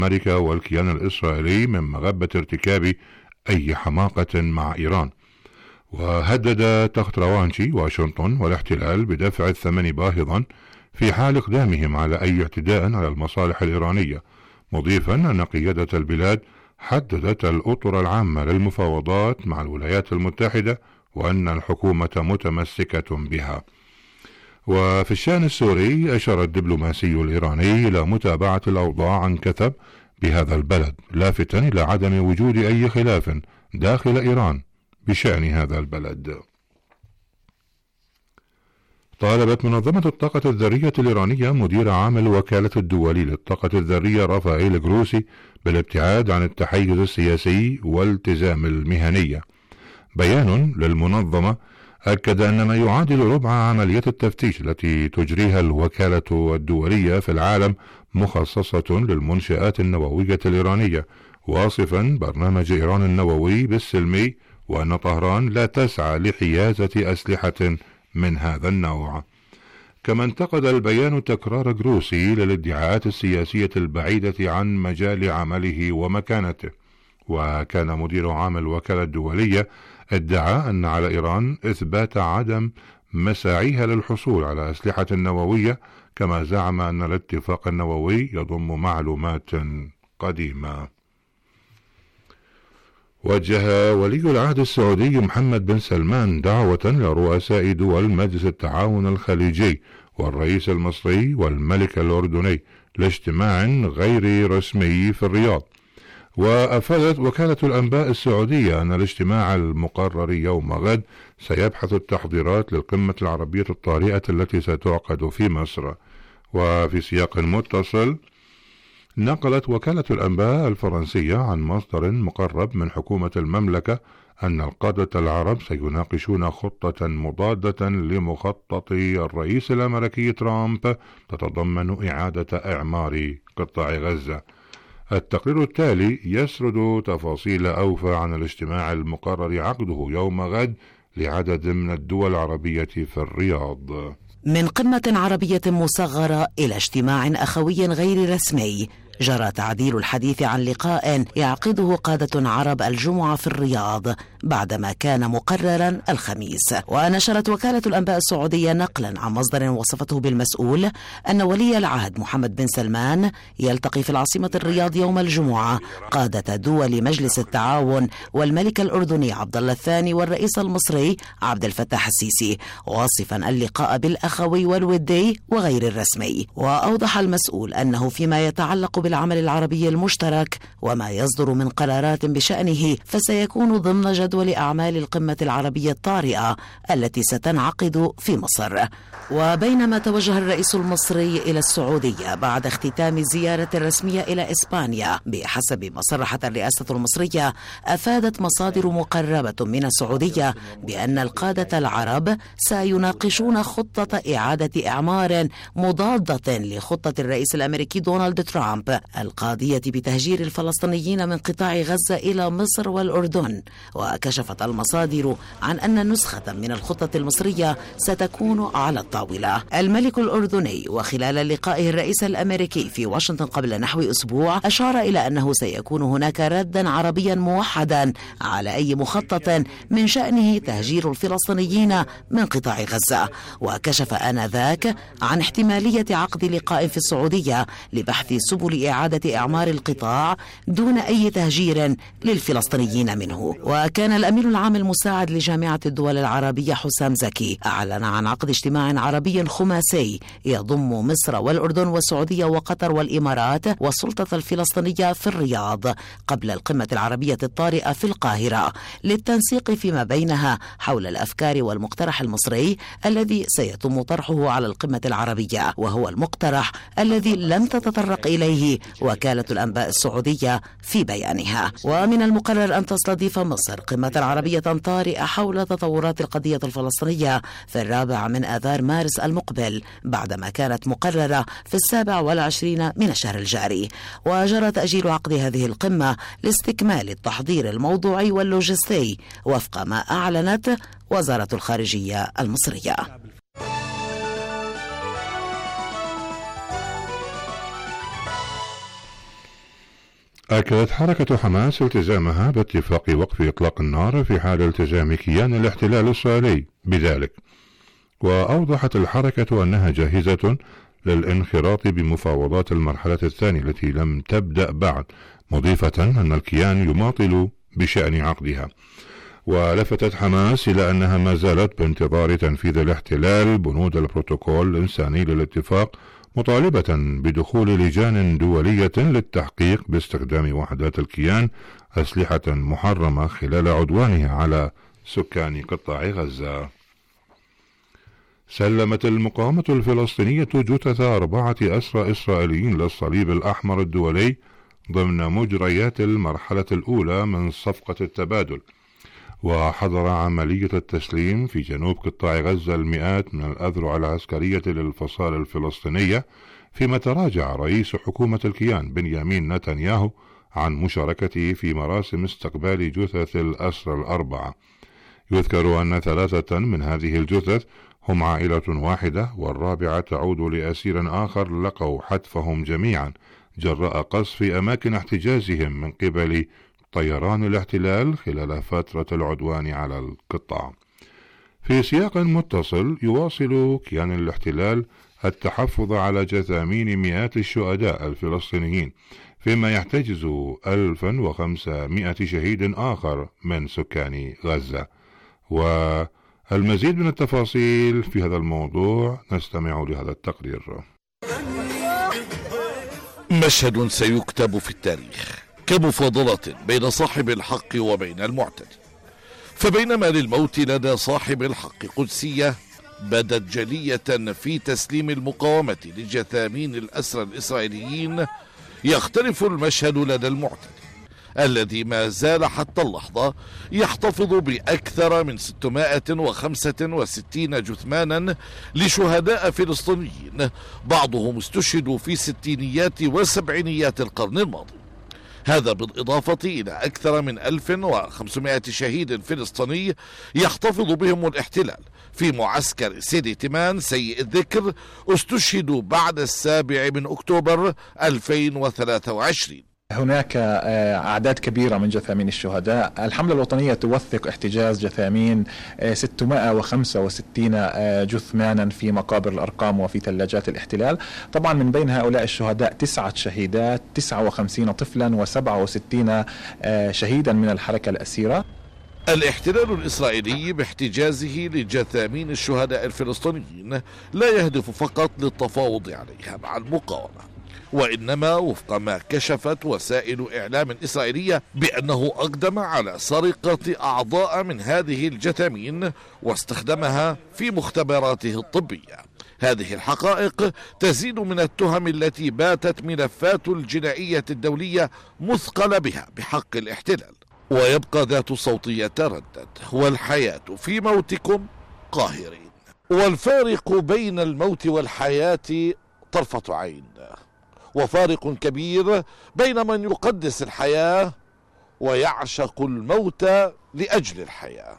أمريكا والكيان الإسرائيلي من مغبة ارتكاب أي حماقة مع إيران. وهدد تخت روانشي واشنطن والاحتلال بدفع الثمن باهظا في حال إقدامهم على أي اعتداء على المصالح الإيرانية، مضيفا أن قيادة البلاد حددت الأطر العامة للمفاوضات مع الولايات المتحدة وأن الحكومة متمسكة بها. وفي الشأن السوري أشار الدبلوماسي الإيراني إلى متابعة الأوضاع عن كثب بهذا البلد، لافتًا إلى عدم وجود أي خلاف داخل إيران بشأن هذا البلد. طالبت منظمة الطاقة الذرية الإيرانية مدير عام الوكالة الدولي للطاقة الذرية رافائيل جروسي بالابتعاد عن التحيز السياسي والتزام المهنية. بيان للمنظمة أكد أن ما يعادل ربع عمليات التفتيش التي تجريها الوكالة الدولية في العالم مخصصة للمنشآت النووية الإيرانية، واصفا برنامج إيران النووي بالسلمي، وأن طهران لا تسعى لحيازة أسلحة من هذا النوع. كما انتقد البيان تكرار جروسي للادعاءات السياسية البعيدة عن مجال عمله ومكانته. وكان مدير عام الوكالة الدولية ادعى أن على إيران إثبات عدم مساعيها للحصول على أسلحة نووية، كما زعم أن الاتفاق النووي يضم معلومات قديمة. وجه ولي العهد السعودي محمد بن سلمان دعوة لرؤساء دول مجلس التعاون الخليجي والرئيس المصري والملك الأردني لاجتماع غير رسمي في الرياض. وأفادت وكالة الأنباء السعودية أن الاجتماع المقرر يوم غد سيبحث التحضيرات للقمة العربية الطارئة التي ستعقد في مصر. وفي سياق متصل، نقلت وكالة الأنباء الفرنسية عن مصدر مقرب من حكومة المملكة أن القادة العرب سيناقشون خطة مضادة لمخطط الرئيس الأمريكي ترامب تتضمن إعادة إعمار قطاع غزة. التقرير التالي يسرد تفاصيل أوفى عن الاجتماع المقرر عقده يوم غد لعدد من الدول العربية في الرياض. من قمة عربية مصغرة إلى اجتماع أخوي غير رسمي، جرى تعديل الحديث عن لقاء يعقده قادة عرب الجمعة في الرياض بعدما كان مقررا الخميس. ونشرت وكالة الأنباء السعودية نقلا عن مصدر وصفته بالمسؤول أن ولي العهد محمد بن سلمان يلتقي في العاصمة الرياض يوم الجمعة قادة دول مجلس التعاون والملك الأردني عبد الله الثاني والرئيس المصري عبد الفتاح السيسي، واصفا اللقاء بالأخوي والودي وغير الرسمي. وأوضح المسؤول أنه فيما يتعلق بالعمل العربي المشترك وما يصدر من قرارات بشأنه فسيكون ضمن جدول أعمال القمة العربية الطارئة التي ستنعقد في مصر. وبينما توجه الرئيس المصري إلى السعودية بعد اختتام الزيارة الرسمية إلى إسبانيا بحسب ما صرحت الرئاسة المصرية، أفادت مصادر مقربة من السعودية بأن القادة العرب سيناقشون خطة إعادة إعمار مضادة لخطة الرئيس الأمريكي دونالد ترامب القاضية بتهجير الفلسطينيين من قطاع غزة إلى مصر والأردن. وكشفت المصادر عن أن نسخة من الخطة المصرية ستكون على الطاولة. الملك الأردني وخلال لقائه الرئيس الأمريكي في واشنطن قبل نحو أسبوع أشار إلى أنه سيكون هناك ردا عربيا موحدا على أي مخطط من شأنه تهجير الفلسطينيين من قطاع غزة. وكشف آنذاك عن احتمالية عقد لقاء في السعودية لبحث سبل إعادة إعمار القطاع دون أي تهجير للفلسطينيين منه. وكان الأمين العام المساعد لجامعة الدول العربية حسام زكي أعلن عن عقد اجتماع عربي خماسي يضم مصر والأردن والسعودية وقطر والإمارات والسلطة الفلسطينية في الرياض قبل القمة العربية الطارئة في القاهرة للتنسيق فيما بينها حول الأفكار والمقترح المصري الذي سيتم طرحه على القمة العربية، وهو المقترح الذي لم تتطرق إليه وكالة الأنباء السعودية في بيانها. ومن المقرر أن تستضيف مصر قمة عربية طارئة حول تطورات القضية الفلسطينية في 4 من آذار مارس المقبل بعدما كانت مقررة في 27 من الشهر الجاري. وجرى تأجيل عقد هذه القمة لاستكمال التحضير الموضوعي واللوجستي وفق ما أعلنت وزارة الخارجية المصرية. أكدت حركة حماس التزامها باتفاق وقف إطلاق النار في حال التزام كيان الاحتلال الإسرائيلي بذلك، وأوضحت الحركة أنها جاهزة للانخراط بمفاوضات المرحلة الثانية التي لم تبدأ بعد، مضيفة أن الكيان يماطل بشأن عقدها. ولفتت حماس إلى أنها ما زالت بانتظار تنفيذ الاحتلال بنود البروتوكول الإنساني للاتفاق، مطالبة بدخول لجان دولية للتحقيق باستخدام وحدات الكيان أسلحة محرمة خلال عدوانها على سكان قطاع غزة. سلمت المقاومة الفلسطينية جثث 4 أسرى إسرائيليين للصليب الأحمر الدولي ضمن مجريات المرحلة الأولى من صفقة التبادل. وحضر عملية التسليم في جنوب قطاع غزة المئات من الأذرع العسكرية للفصائل الفلسطينية، فيما تراجع رئيس حكومة الكيان بنيامين نتنياهو عن مشاركته في مراسم استقبال جثث الأسرى 4. يذكر أن 3 من هذه الجثث هم عائلة واحدة، والرابعة تعود لأسير آخر لقوا حتفهم جميعا جراء قصف أماكن احتجازهم من قبل طيران الاحتلال خلال فترة العدوان على القطاع. في سياق متصل، يواصل كيان الاحتلال التحفظ على جثامين مئات الشهداء الفلسطينيين، فيما يحتجز 1500 شهيد آخر من سكان غزة. والمزيد من التفاصيل في هذا الموضوع نستمع لهذا التقرير. مشهد سيكتب في التاريخ كمفاضلة بين صاحب الحق وبين المعتدي، فبينما للموت لدى صاحب الحق قدسية بدت جلية في تسليم المقاومة لجثامين الأسرى الإسرائيليين، يختلف المشهد لدى المعتدي الذي ما زال حتى اللحظة يحتفظ بأكثر من 665 جثمانا لشهداء فلسطينيين بعضهم استشهدوا في ستينيات وسبعينيات القرن الماضي. هذا بالإضافة إلى أكثر من 1500 شهيد فلسطيني يحتفظ بهم الاحتلال في معسكر سيدي تيمان سيء الذكر استشهدوا بعد 7 أكتوبر 2023. هناك أعداد كبيرة من جثامين الشهداء. الحملة الوطنية توثق احتجاز جثامين 665 جثمانا في مقابر الأرقام وفي ثلاجات الاحتلال. طبعا من بين هؤلاء الشهداء 9 شهيدات، 59 طفلا و67 شهيدا من الحركة الأسيرة. الاحتلال الإسرائيلي باحتجازه لجثامين الشهداء الفلسطينيين لا يهدف فقط للتفاوض عليها مع المقاومة، وإنما وفق ما كشفت وسائل إعلام إسرائيلية بأنه أقدم على سرقة أعضاء من هذه الجثامين واستخدمها في مختبراته الطبية. هذه الحقائق تزيد من التهم التي باتت ملفات الجنائية الدولية مثقلة بها بحق الاحتلال. ويبقى ذات الصوتية تردد: والحياة في موتكم قاهرين. والفارق بين الموت والحياة طرفة عين، وفارق كبير بين من يقدس الحياة ويعشق الموت لأجل الحياة.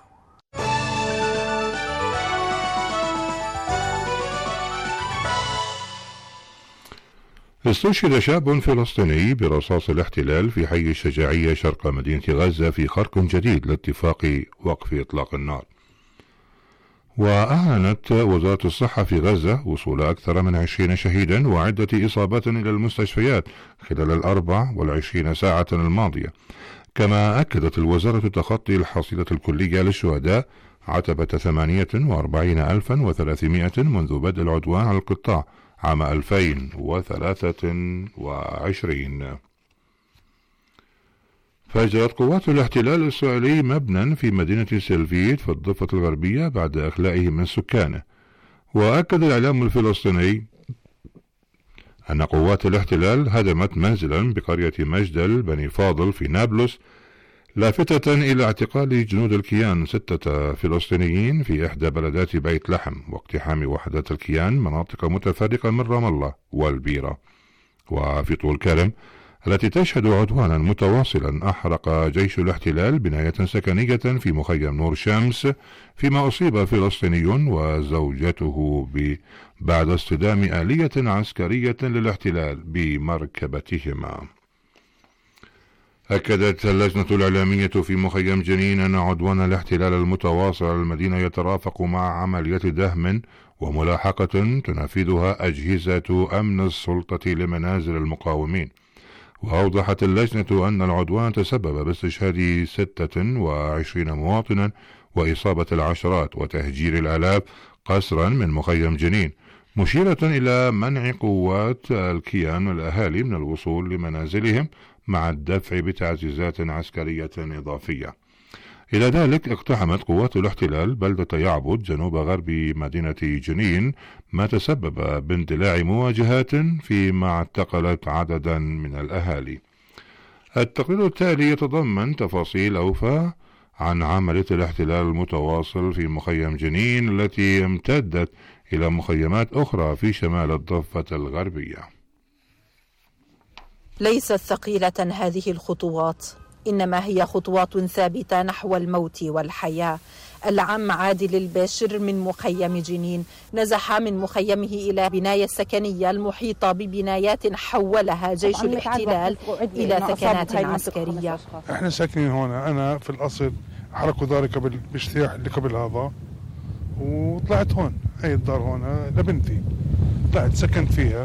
استشهد شاب فلسطيني برصاص الاحتلال في حي الشجاعية شرق مدينة غزة في خرق جديد لاتفاق وقف إطلاق النار. وأعلنت وزارة الصحة في غزة وصول أكثر من 20 شهيدا وعدة إصابات إلى المستشفيات خلال 24 ساعة الماضية. كما أكدت الوزارة تخطي الحصيلة الكلية للشهداء عتبة 48,300 منذ بدء العدوان على القطاع عام 2023. فجرت قوات الاحتلال الإسرائيلي مبنى في مدينة سلفيت في الضفة الغربية بعد إخلائه من سكانه. وأكد الإعلام الفلسطيني أن قوات الاحتلال هدمت منزلا بقرية مجدل بني فاضل في نابلس، لافتة إلى اعتقال جنود الكيان 6 فلسطينيين في إحدى بلدات بيت لحم، واقتحام وحدات الكيان مناطق متفرقة من رام الله والبيرة. وفي طول كرم التي تشهد عدوانا متواصلا، أحرق جيش الاحتلال بناية سكنية في مخيم نور شمس، فيما أصيب فلسطيني وزوجته بعد اصطدام آلية عسكرية للاحتلال بمركبتهما. أكدت اللجنة الإعلامية في مخيم جنين أن عدوان الاحتلال المتواصل على المدينة يترافق مع عملية دهم وملاحقة تنفذها أجهزة أمن السلطة لمنازل المقاومين. وأوضحت اللجنة أن العدوان تسبب باستشهاد 26 مواطنا وإصابة العشرات وتهجير الآلاف قسرا من مخيم جنين، مشيرة إلى منع قوات الكيان والأهالي من الوصول لمنازلهم مع الدفع بتعزيزات عسكرية إضافية. إلى ذلك اقتحمت قوات الاحتلال بلدة يعبد جنوب غرب مدينة جنين، ما تسبب باندلاع مواجهات فيما اعتقلت عددا من الأهالي. التقرير التالي يتضمن تفاصيل أوفى عن عملية الاحتلال المتواصل في مخيم جنين التي امتدت إلى مخيمات أخرى في شمال الضفة الغربية. ليست ثقيلة هذه الخطوات، إنما هي خطوات ثابتة نحو الموت والحياة. العم عادل الباشر من مخيم جنين نزح من مخيمه إلى بناية سكنية المحيطة ببنايات حولها جيش الاحتلال إلى ثكنات عسكرية. احنا ساكنين هنا، أنا في الأصل حركوا داري قبل باجتياح اللي قبل هذا، وطلعت هون هاي الدار هون لبنتي، طلعت سكنت فيها.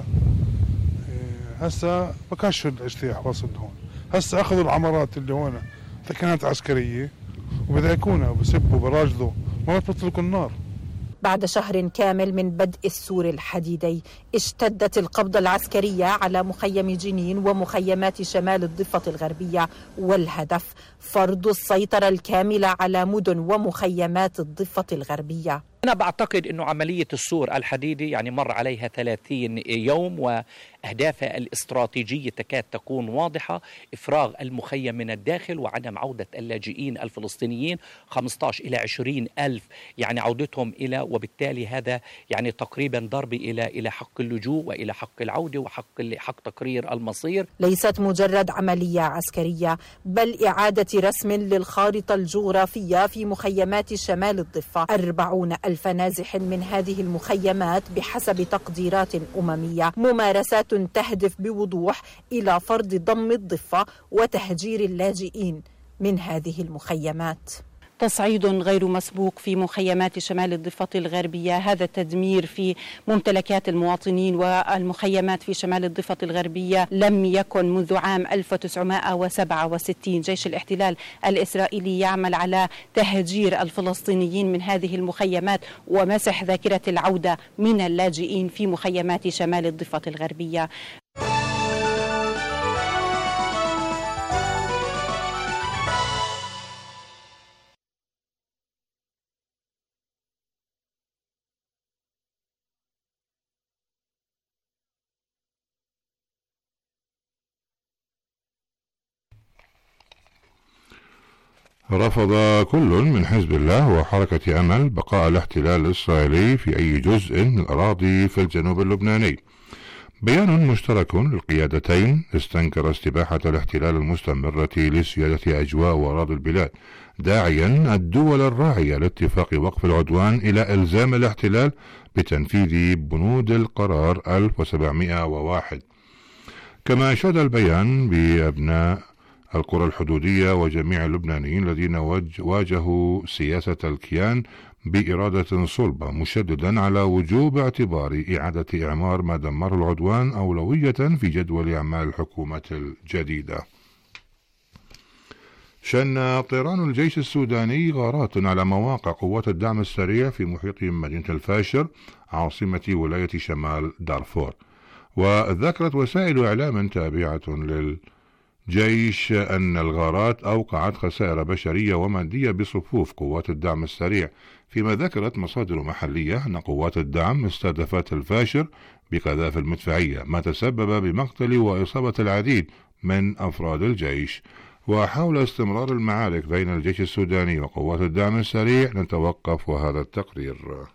هسا ما كانش الاجتياح واصل هون، هسا أخذوا العمارات اللي هون ثكنات عسكرية وبدعكونا وبسبوا براجلوا ما بيطلقوا النار. بعد شهر كامل من بدء السور الحديدي اشتدت القبضة العسكرية على مخيم جنين ومخيمات شمال الضفة الغربية، والهدف فرض السيطرة الكاملة على مدن ومخيمات الضفة الغربية. أنا بعتقد أنه عملية السور الحديدي يعني مر عليها 30 يوم، وأهدافها الاستراتيجية تكاد تكون واضحة: إفراغ المخيم من الداخل وعدم عودة اللاجئين الفلسطينيين 15 إلى 20 ألف، يعني عودتهم إلى، وبالتالي هذا يعني تقريبا ضرب إلى حق اللجوء وإلى حق العودة وحق تقرير المصير. ليست مجرد عملية عسكرية، بل إعادة رسم للخارطة الجغرافية في مخيمات شمال الضفة. 40,000 نازح من هذه المخيمات بحسب تقديرات أممية، ممارسات تهدف بوضوح إلى فرض ضم الضفة وتهجير اللاجئين من هذه المخيمات. تصعيد غير مسبوق في مخيمات شمال الضفة الغربية، هذا التدمير في ممتلكات المواطنين والمخيمات في شمال الضفة الغربية لم يكن منذ عام 1967. جيش الاحتلال الإسرائيلي يعمل على تهجير الفلسطينيين من هذه المخيمات ومسح ذاكرة العودة من اللاجئين في مخيمات شمال الضفة الغربية. رفض كل من حزب الله وحركة أمل بقاء الاحتلال الإسرائيلي في أي جزء من الأراضي في الجنوب اللبناني. بيان مشترك للقيادتين استنكر استباحة الاحتلال المستمرة لسيادة أجواء وأراضي البلاد، داعيا الدول الراعية لاتفاق وقف العدوان إلى إلزام الاحتلال بتنفيذ بنود القرار 1701. كما أشاد البيان بأبناء القرى الحدودية وجميع اللبنانيين الذين واجهوا سياسة الكيان بإرادة صلبة، مشددا على وجوب اعتبار إعادة إعمار ما دمره العدوان أولوية في جدول أعمال الحكومة الجديدة. شن طيران الجيش السوداني غارات على مواقع قوات الدعم السريع في محيط مدينة الفاشر عاصمة ولاية شمال دارفور. وذكرت وسائل إعلام تابعة للجيش أن الغارات أوقعت خسائر بشرية ومادية بصفوف قوات الدعم السريع، فيما ذكرت مصادر محلية أن قوات الدعم استهدفت الفاشر بقذائف المدفعية، ما تسبب بمقتل وإصابة العديد من أفراد الجيش. وحول استمرار المعارك بين الجيش السوداني وقوات الدعم السريع نتوقف وهذا التقرير.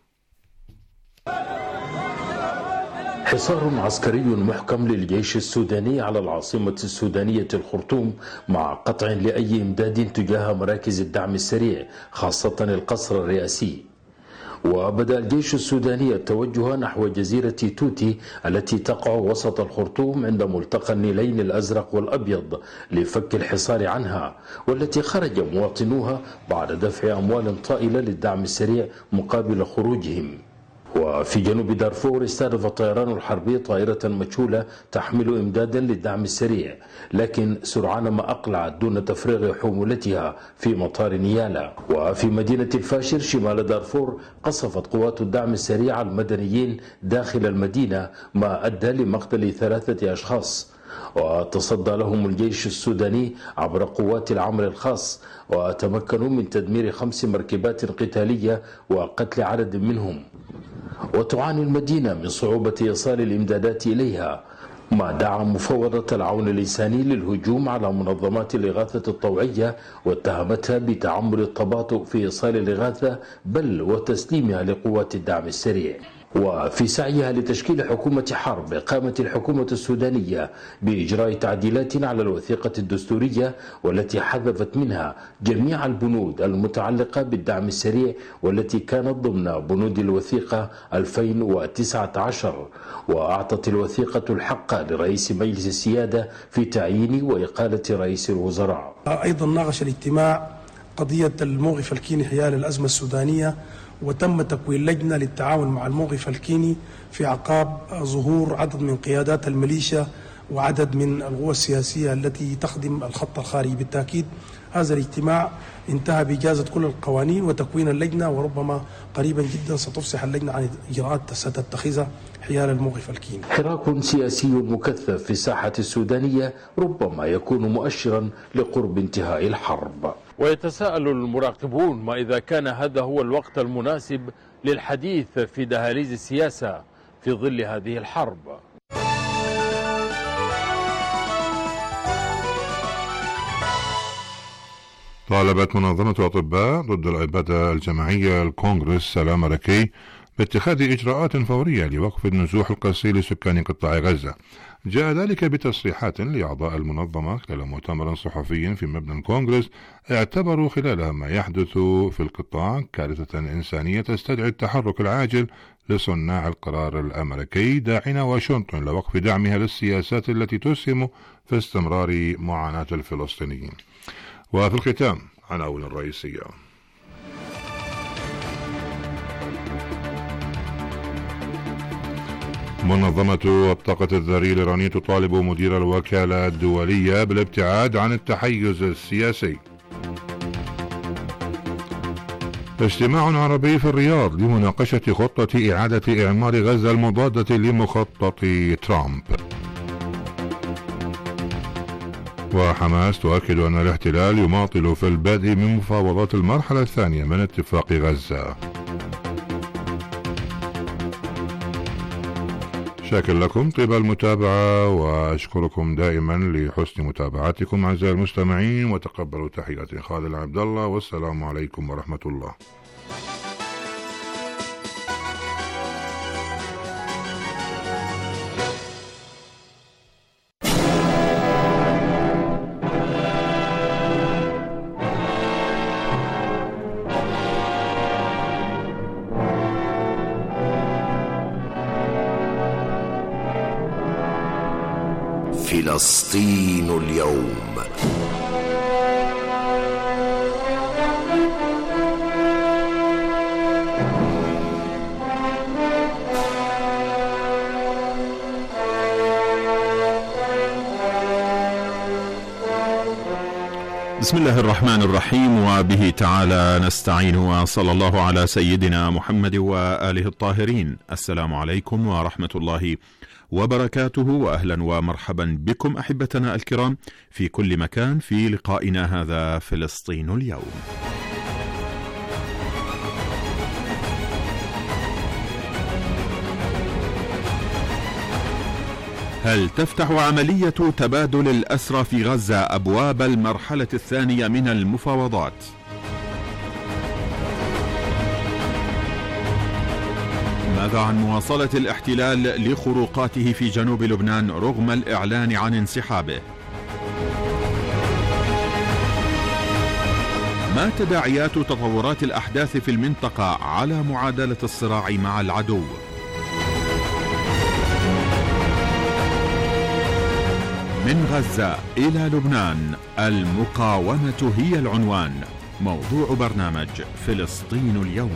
حصار عسكري محكم للجيش السوداني على العاصمة السودانية الخرطوم، مع قطع لأي إمداد تجاه مراكز الدعم السريع خاصة القصر الرئاسي. وبدأ الجيش السوداني التوجه نحو جزيرة توتي التي تقع وسط الخرطوم عند ملتقى النيلين الأزرق والأبيض لفك الحصار عنها، والتي خرج مواطنوها بعد دفع أموال طائلة للدعم السريع مقابل خروجهم. وفي جنوب دارفور استهدف الطيران الحربي طائرة مجهولة تحمل إمدادا للدعم السريع، لكن سرعان ما أقلعت دون تفريغ حمولتها في مطار نيالا. وفي مدينة الفاشر شمال دارفور قصفت قوات الدعم السريع المدنيين داخل المدينة، ما أدى لمقتل 3 أشخاص، وتصدى لهم الجيش السوداني عبر قوات العمل الخاص، وتمكنوا من تدمير 5 مركبات قتالية وقتل عدد منهم. وتعاني المدينة من صعوبة إيصال الإمدادات إليها، ما دعا مفوضة العون الإنساني للهجوم على منظمات الإغاثة الطوعية واتهمتها بتعمد التباطؤ في إيصال الإغاثة بل وتسليمها لقوات الدعم السريع. وفي سعيها لتشكيل حكومة حرب قامت الحكومة السودانية بإجراء تعديلات على الوثيقة الدستورية، والتي حذفت منها جميع البنود المتعلقة بالدعم السريع والتي كانت ضمن بنود الوثيقة 2019، وأعطت الوثيقة الحق لرئيس مجلس السيادة في تعيين وإقالة رئيس الوزراء. أيضا ناقش الاجتماع قضية الموقف الكيني حيال الأزمة السودانية، وتم تكوين لجنة للتعاون مع الموقف الكيني في أعقاب ظهور عدد من قيادات الميليشيا وعدد من القوى السياسية التي تخدم الخط الخارجي. بالتأكيد هذا الاجتماع انتهى بإجازة كل القوانين وتكوين اللجنة، وربما قريبا جدا ستفصح اللجنة عن إجراءات ستتخذها حيال الموقف الكيني. حراك سياسي مكثف في الساحة السودانية ربما يكون مؤشرا لقرب انتهاء الحرب. ويتساءل المراقبون ما إذا كان هذا هو الوقت المناسب للحديث في دهاليز السياسة في ظل هذه الحرب. طالبت منظمة أطباء ضد الإبادة الجماعية الكونغرس الأمريكي باتخاذ إجراءات فورية لوقف النزوح القسري لسكان قطاع غزة. جاء ذلك بتصريحات لأعضاء المنظمة خلال مؤتمر صحفي في مبنى الكونغرس اعتبروا خلالها ما يحدث في القطاع كارثة إنسانية تستدعي التحرك العاجل لصناع القرار الأمريكي، داعين واشنطن لوقف دعمها للسياسات التي تسهم في استمرار معاناة الفلسطينيين. وفي الختام عناوين الرئيسية. منظمة الطاقة الذرية الإيرانية تطالب مدير الوكالة الدولية بالابتعاد عن التحيز السياسي. اجتماع عربي في الرياض لمناقشة خطة إعادة إعمار غزة المضادة لمخطط ترامب. وحماس تؤكد أن الاحتلال يماطل في البدء من مفاوضات المرحلة الثانية من اتفاق غزة. شاكر لكم طيب المتابعة، وأشكركم دائما لحسن متابعتكم أعزائي المستمعين، وتقبلوا تحياتي خالد عبد الله، والسلام عليكم ورحمة الله. فلسطين اليوم. بسم الله الرحمن الرحيم، وبه تعالى نستعين، وصلى الله على سيدنا محمد وآله الطاهرين. السلام عليكم ورحمة الله وبركاته، وأهلا ومرحبا بكم أحبتنا الكرام في كل مكان في لقائنا هذا فلسطين اليوم. هل تفتح عملية تبادل الأسرى في غزة أبواب المرحلة الثانية من المفاوضات؟ ماذا عن مواصلة الاحتلال لخروقاته في جنوب لبنان رغم الإعلان عن انسحابه؟ ما تداعيات تطورات الأحداث في المنطقة على معادلة الصراع مع العدو؟ من غزة إلى لبنان، المقاومة هي العنوان. موضوع برنامج فلسطين اليوم.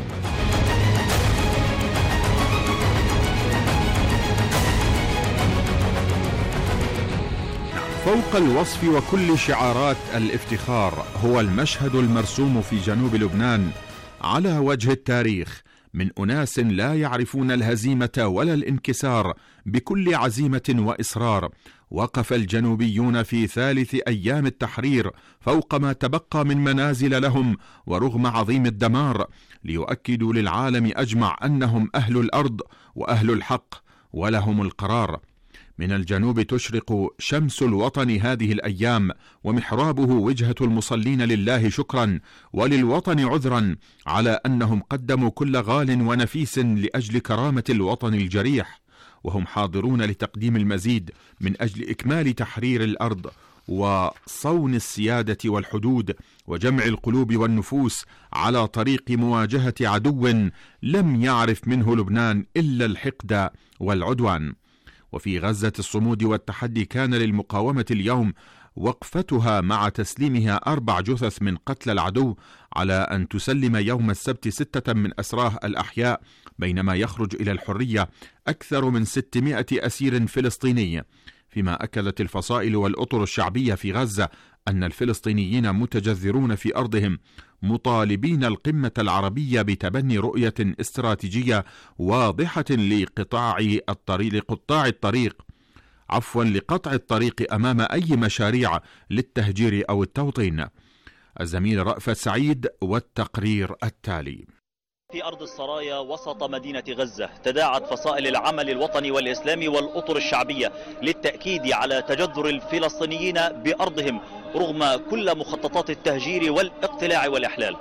فوق الوصف وكل شعارات الافتخار هو المشهد المرسوم في جنوب لبنان على وجه التاريخ من أناس لا يعرفون الهزيمة ولا الانكسار. بكل عزيمة وإصرار وقف الجنوبيون في ثالث أيام التحرير فوق ما تبقى من منازل لهم ورغم عظيم الدمار، ليؤكدوا للعالم أجمع أنهم أهل الأرض وأهل الحق ولهم القرار. من الجنوب تشرق شمس الوطن هذه الأيام، ومحرابه وجهة المصلين لله شكرا وللوطن عذرا على أنهم قدموا كل غال ونفيس لأجل كرامة الوطن الجريح، وهم حاضرون لتقديم المزيد من أجل إكمال تحرير الأرض وصون السيادة والحدود وجمع القلوب والنفوس على طريق مواجهة عدو لم يعرف منه لبنان إلا الحقد والعدوان. وفي غزة الصمود والتحدي كان للمقاومة اليوم وقفتها مع تسليمها 4 جثث من قتل العدو على أن تسلم يوم السبت 6 من أسراه الأحياء، بينما يخرج إلى الحرية أكثر من 600 أسير فلسطيني. فيما أكدت الفصائل والأطر الشعبية في غزة أن الفلسطينيين متجذرون في أرضهم مطالبين القمة العربية بتبني رؤية استراتيجية واضحة لقطاع الطريق أمام أي مشاريع للتهجير أو التوطين. الزميل رأفت سعيد والتقرير التالي. في أرض السرايا وسط مدينة غزة تداعت فصائل العمل الوطني والإسلامي والأطر الشعبية للتأكيد على تجذر الفلسطينيين بأرضهم رغم كل مخططات التهجير والاقتلاع والإحلال.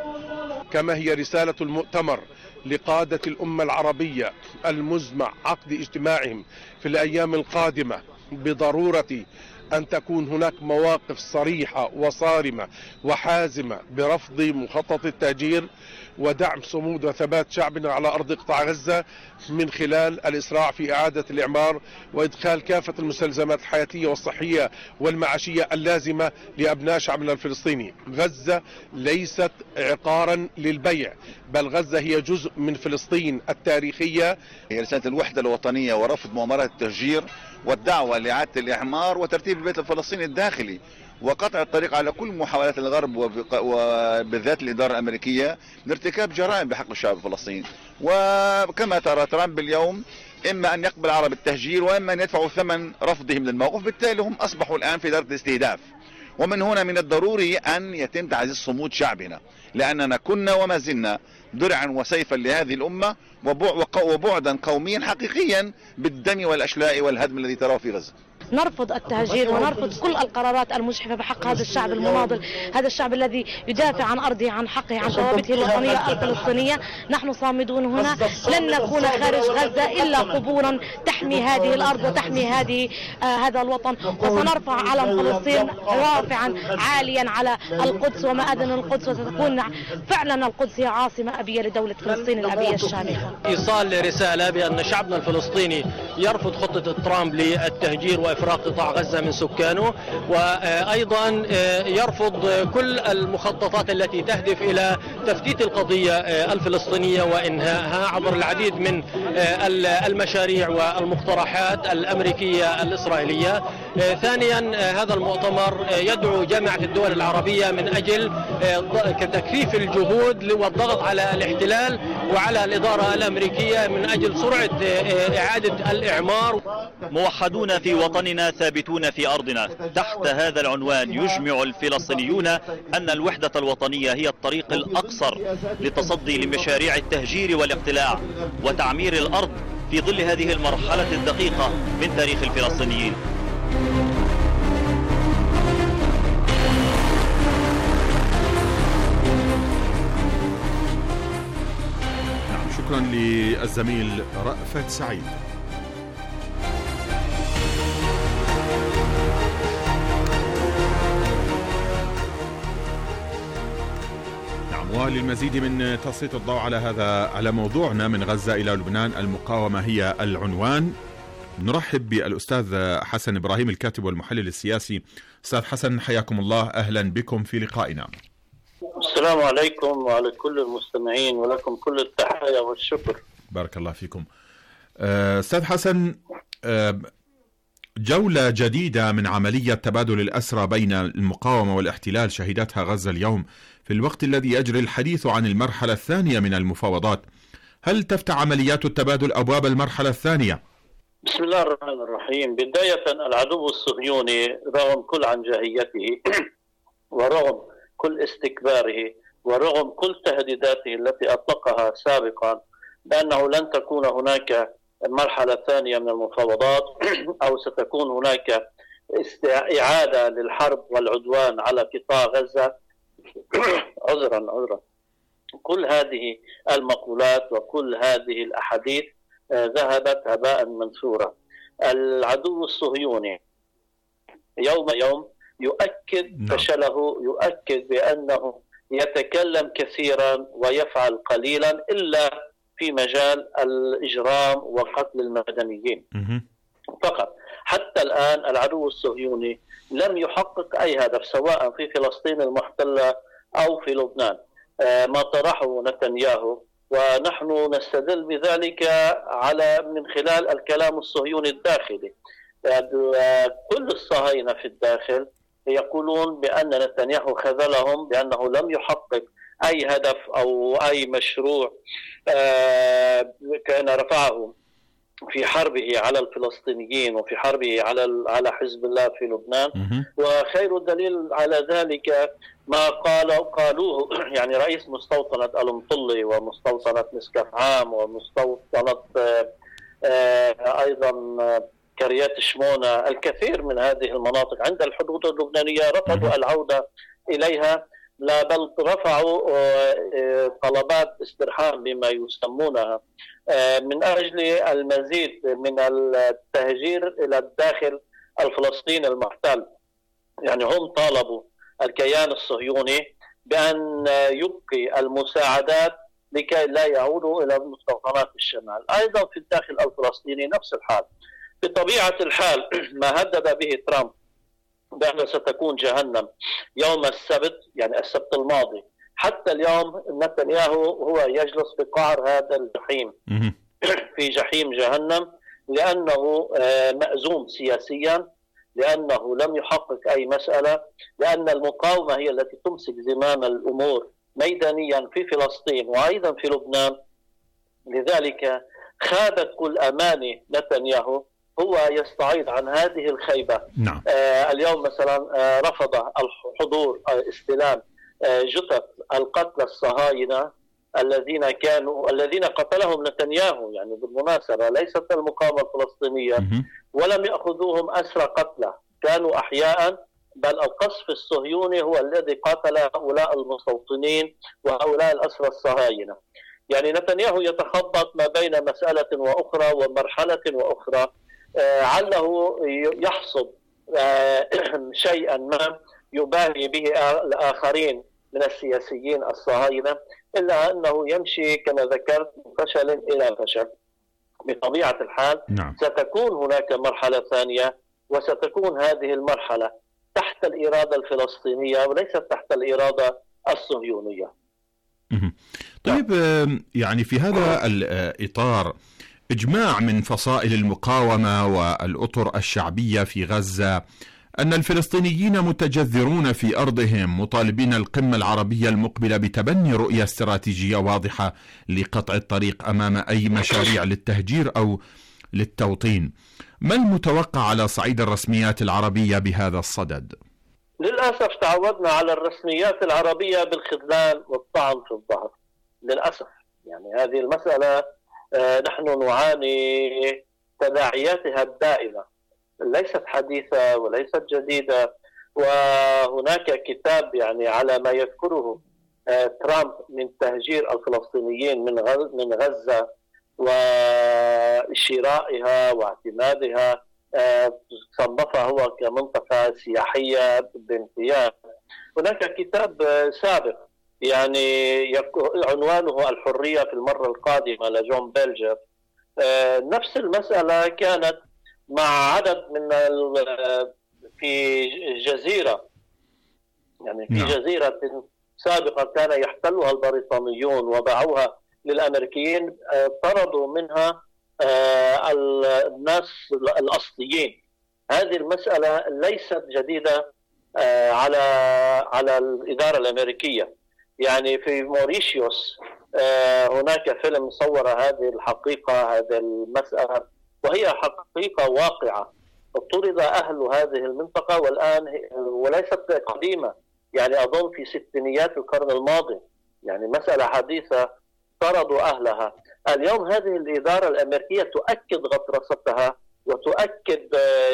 كما هي رسالة المؤتمر لقادة الأمة العربية المزمع عقد اجتماعهم في الأيام القادمة بضرورة أن تكون هناك مواقف صريحة وصارمة وحازمة برفض مخطط التهجير ودعم صمود وثبات شعبنا على أرض قطاع غزة من خلال الإسراع في إعادة الإعمار وإدخال كافة المستلزمات الحياتية والصحية والمعاشية اللازمة لأبناء شعبنا الفلسطيني. غزة ليست عقارا للبيع، بل غزة هي جزء من فلسطين التاريخية. هي رسالة الوحدة الوطنية ورفض مؤامرات التهجير والدعوة لإعادة الإعمار وترتيب البيت الفلسطيني الداخلي وقطع الطريق على كل محاولات الغرب وبالذات الإدارة الأمريكية لارتكاب جرائم بحق الشعب الفلسطيني. وكما ترى ترامب اليوم إما أن يقبل العرب التهجير وإما أن يدفعوا ثمن رفضهم للموقف، بالتالي هم أصبحوا الآن في دائرة الاستهداف. ومن هنا من الضروري أن يتم تعزيز صمود شعبنا، لأننا كنا وما زلنا درعا وسيفا لهذه الأمة وبعدا قوميا حقيقيا بالدم والأشلاء والهدم الذي تراه في غزة. نرفض التهجير ونرفض كل القرارات المجحفة بحق هذا الشعب المناضل، هذا الشعب الذي يدافع عن أرضه، عن حقه، عن ثوابته الوطنية الفلسطينية. نحن صامدون هنا، لن نكون خارج غزة إلا قبورا تحمي هذه الأرض وتحمي هذا الوطن، وسنرفع علم فلسطين رافعا عاليا على القدس ومآذن القدس، وستكون فعلا القدس هي عاصمة أبية لدولة فلسطين الأبية الشامخة. إيصال رسالة بأن شعبنا الفلسطيني يرفض خطة ترامب للتهجير وإفراغ قطاع غزة من سكانه، وأيضا يرفض كل المخططات التي تهدف إلى تفتيت القضية الفلسطينية وإنهائها عبر العديد من المشاريع والمقترحات الأمريكية الإسرائيلية. ثانيا هذا المؤتمر يدعو جامعة الدول العربية من أجل تكثيف الجهود والضغط على الاحتلال وعلى الإدارة الأمريكية من أجل سرعة إعادة الإعمار. موحدون في وطننا ثابتون في أرضنا. تحت هذا العنوان يجمع الفلسطينيون أن الوحدة الوطنية هي الطريق الأقصر للتصدي لمشاريع التهجير والاقتلاع وتعمير الأرض في ظل هذه المرحلة الدقيقة من تاريخ الفلسطينيين. شكرا للزميل رأفت سعيد. وللمزيد من تسليط الضوء على موضوعنا من غزة إلى لبنان، المقاومة هي العنوان. نرحب بالأستاذ حسن إبراهيم الكاتب والمحلل السياسي. أستاذ حسن حياكم الله، أهلا بكم في لقائنا. السلام عليكم وعلى كل المستمعين، ولكم كل التحية والشكر. بارك الله فيكم. أستاذ حسن، جولة جديدة من عملية تبادل الأسرى بين المقاومة والاحتلال شهدتها غزة اليوم في الوقت الذي يجري الحديث عن المرحلة الثانية من المفاوضات. هل تفتح عمليات التبادل أبواب المرحلة الثانية؟ بسم الله الرحمن الرحيم. بداية، العدو الصهيوني رغم كل عنجهيته ورغم كل استكباره ورغم كل تهديداته التي أطلقها سابقا بأنه لن تكون هناك مرحلة ثانية من المفاوضات أو ستكون هناك إعادة للحرب والعدوان على قطاع غزة عذرا كل هذه المقولات وكل هذه الأحاديث ذهبت هباء منثورا. العدو الصهيوني يوم يؤكد فشله، يؤكد بأنه يتكلم كثيرا ويفعل قليلا إلا في مجال الإجرام وقتل المدنيين فقط. حتى الآن العدو الصهيوني لم يحقق أي هدف سواء في فلسطين المحتلة أو في لبنان. ما طرحه نتنياهو، ونحن نستدل بذلك من خلال الكلام الصهيوني الداخلي. كل الصهاينة في الداخل يقولون بأن نتنياهو خذلهم، بأنه لم يحقق أي هدف أو أي مشروع كان رفعه في حربه على الفلسطينيين وفي حربه على حزب الله في لبنان. وخير الدليل على ذلك ما قالوه يعني رئيس مستوطنة المطلي ومستوطنة مسكف عام ومستوطنة أيضا كريات شمونة. الكثير من هذه المناطق عند الحدود اللبنانية رفضوا العودة إليها، لا بل رفعوا طلبات استرحام بما يسمونها من أجل المزيد من التهجير إلى الداخل الفلسطيني المحتل. يعني هم طالبوا الكيان الصهيوني بأن يبقي المساعدات لكي لا يعودوا إلى مستوطنات الشمال. أيضا في الداخل الفلسطيني نفس الحال. بطبيعة الحال ما هدد به ترامب بأنه ستكون جهنم يوم السبت، يعني السبت الماضي، حتى اليوم نتنياهو هو يجلس في قعر هذا الجحيم في جحيم جهنم، لأنه مأزوم سياسيا، لأنه لم يحقق أي مسألة، لأن المقاومة هي التي تمسك زمام الأمور ميدانيا في فلسطين وأيضا في لبنان. لذلك خابت كل أماني نتنياهو، هو يستعيد عن هذه الخيبة. نعم. اليوم مثلا رفض الحضور استلام جثث القتلى الصهاينة الذين قتلهم نتنياهو، يعني بالمناسبة ليست المقاومة الفلسطينية، ولم يأخذوهم أسرى قتلى، كانوا أحياء، بل القصف الصهيوني هو الذي قاتل هؤلاء المستوطنين وهؤلاء الأسرى الصهاينة. يعني نتنياهو يتخبط ما بين مسألة وأخرى ومرحلة وأخرى، عله يحصد شيئا ما يباهي به الآخرين من السياسيين الصهاينة، إلا أنه يمشي كما ذكرت من فشل إلى فشل. بطبيعة الحال ستكون هناك مرحلة ثانية، وستكون هذه المرحلة تحت الإرادة الفلسطينية وليست تحت الإرادة الصهيونية. طيب، يعني في هذا الإطار إجماع من فصائل المقاومة والأطر الشعبية في غزة أن الفلسطينيين متجذرون في أرضهم، مطالبين القمة العربية المقبلة بتبني رؤية استراتيجية واضحة لقطع الطريق أمام أي مشاريع للتهجير أو للتوطين. ما المتوقع على صعيد الرسميات العربية بهذا الصدد؟ للأسف تعودنا على الرسميات العربية بالخذلان والطعن في الظهر للأسف. يعني هذه المسألة نحن نعاني تداعياتها الدائمة، ليست حديثة وليست جديدة. وهناك كتاب يعني على ما يذكره ترامب من تهجير الفلسطينيين من غزة وشرائها واعتمادها، صنفها هو كمنطقة سياحية بامتياز. هناك كتاب سابق يعني عنوانه الحرية في المرة القادمة لجون بيلجر. نفس المسألة كانت مع عدد من في جزيرة، يعني في جزيرة سابقا كان يحتلها البريطانيون وباعوها للأمريكيين، طردوا منها الناس الأصليين. هذه المسألة ليست جديدة على الإدارة الأمريكية. يعني في موريشيوس هناك فيلم صور هذه الحقيقة، هذه المسألة، وهي حقيقة واقعة. طرد أهل هذه المنطقة والآن وليست قديمة، يعني أظن في ستينيات القرن الماضي، يعني مسألة حديثة طردوا أهلها. اليوم هذه الإدارة الأمريكية تؤكد غطرستها وتؤكد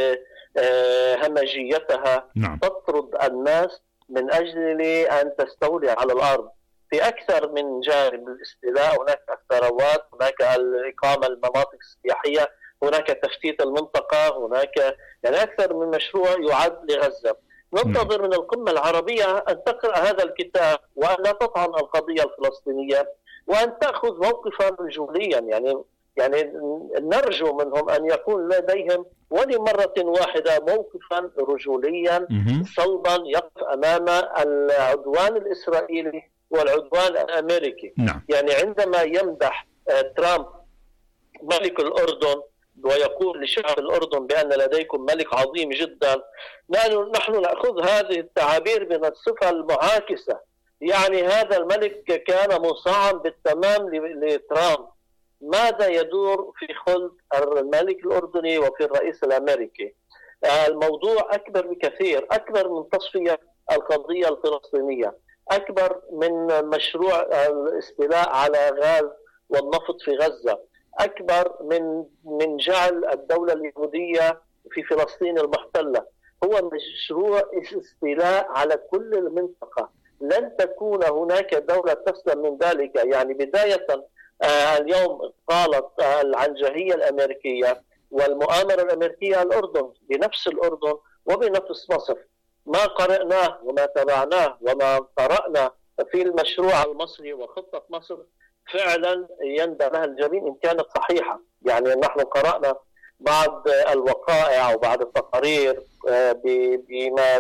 همجيتها. تطرد الناس من أجل أن تستولي على الأرض في أكثر من جانب. الاستيلاء، هناك الثروات، هناك الإقامة المناطق السياحية، هناك تفتيت المنطقة، هناك يعني أكثر من مشروع يعد لغزة. ننتظر من القمة العربية أن تقرأ هذا الكتاب وأن لا تطعن القضية الفلسطينية وأن تأخذ موقفا رجوليا. يعني نرجو منهم أن يكون لديهم ولمرة واحدة موقفا رجوليا صلبا يقف أمام العدوان الإسرائيلي والعدوان الأمريكي. يعني عندما يمدح ترامب ملك الأردن ويقول لشعب الأردن بأن لديكم ملك عظيم جدا، نحن نأخذ هذه التعابير من الصفة المعاكسة. يعني هذا الملك كان مصاعا بالتمام لترامب. ماذا يدور في خلد الملك الأردني وفي الرئيس الأمريكي؟ الموضوع أكبر بكثير، أكبر من تصفية القضية الفلسطينية، أكبر من مشروع الاستيلاء على غاز والنفط في غزة، أكبر من جعل الدولة اليهودية في فلسطين المحتلة. هو مشروع استيلاء على كل المنطقة. لن تكون هناك دولة تسلم من ذلك. يعني بداية اليوم قالت العنجهية الأمريكية والمؤامرة الأمريكية الأردن، بنفس الأردن وبنفس مصر. ما قرأناه وما تابعناه وما قرأنا في المشروع المصري وخطة مصر فعلا يندى لها الجبين إن كانت صحيحة. يعني نحن قرأنا بعض الوقائع وبعض التقارير بما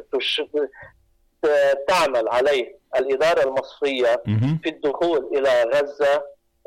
تعمل عليه الإدارة المصرية في الدخول إلى غزة.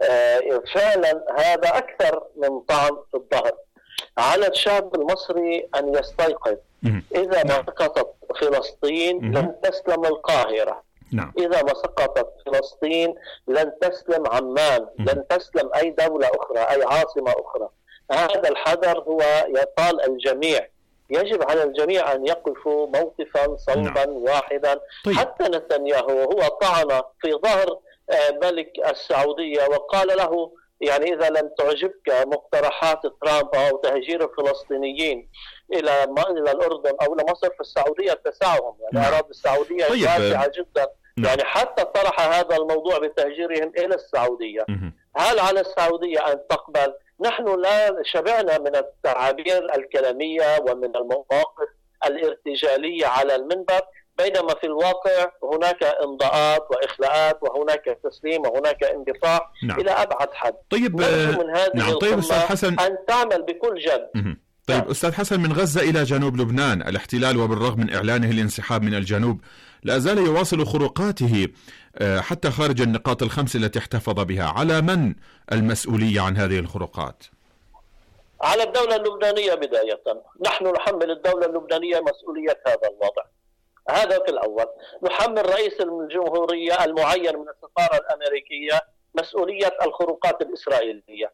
فعلا هذا أكثر من طعن في الظهر. على الشعب المصري أن يستيقظ. إذا ما سقطت فلسطين لن تسلم القاهرة. إذا ما سقطت فلسطين لن تسلم عمان، لن تسلم أي دولة أخرى، أي عاصمة أخرى. هذا الحذر هو يطال الجميع. يجب على الجميع أن يقفوا موقفا صلبا واحدا. حتى نتنياهو هو طعن في ظهر ملك السعودية وقال له يعني إذا لم تعجبك مقترحات ترامب أو تهجير الفلسطينيين إلى الأردن أو إلى مصر، فالسعودية تسعهم. يعني أراضي السعودية واسعة جدا. يعني حتى طرح هذا الموضوع بتهجيرهم إلى السعودية. هل على السعودية أن تقبل؟ نحن لا شبعنا من التعابير الكلامية ومن المواقف الارتجالية على المنبر، بينما في الواقع هناك امضاءات وإخلاءات وهناك تسليم وهناك اندفاع إلى أبعد حد. طيب من هذه طيب أستاذ حسن، أن تعمل بكل جد. طيب أستاذ حسن، من غزة إلى جنوب لبنان الاحتلال وبالرغم من إعلانه الانسحاب من الجنوب لا زال يواصل خروقاته حتى خارج النقاط الخمس التي احتفظ بها. على من المسؤولية عن هذه الخروقات؟ على الدولة اللبنانية بداية. نحن نحمل الدولة اللبنانية مسؤولية هذا الوضع. هذا في الأول. نحمل رئيس الجمهورية المعين من السفارة الأمريكية مسؤولية الخروقات الإسرائيلية.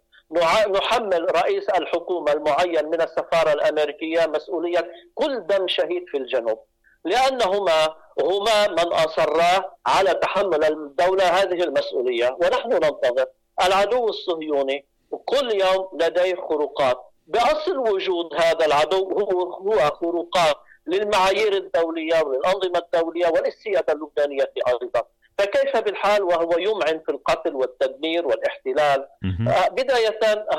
نحمل رئيس الحكومة المعين من السفارة الأمريكية مسؤولية كل دم شهيد في الجنوب، لأنهما من أصرا على تحمل الدولة هذه المسؤولية. ونحن ننتظر. العدو الصهيوني كل يوم لديه خروقات. بأصل وجود هذا العدو هو خروقات للمعايير الدولية وللأنظمة الدولية وللسيادة اللبنانية أيضا. فكيف بالحال وهو يمعن في القتل والتدمير والاحتلال؟ بداية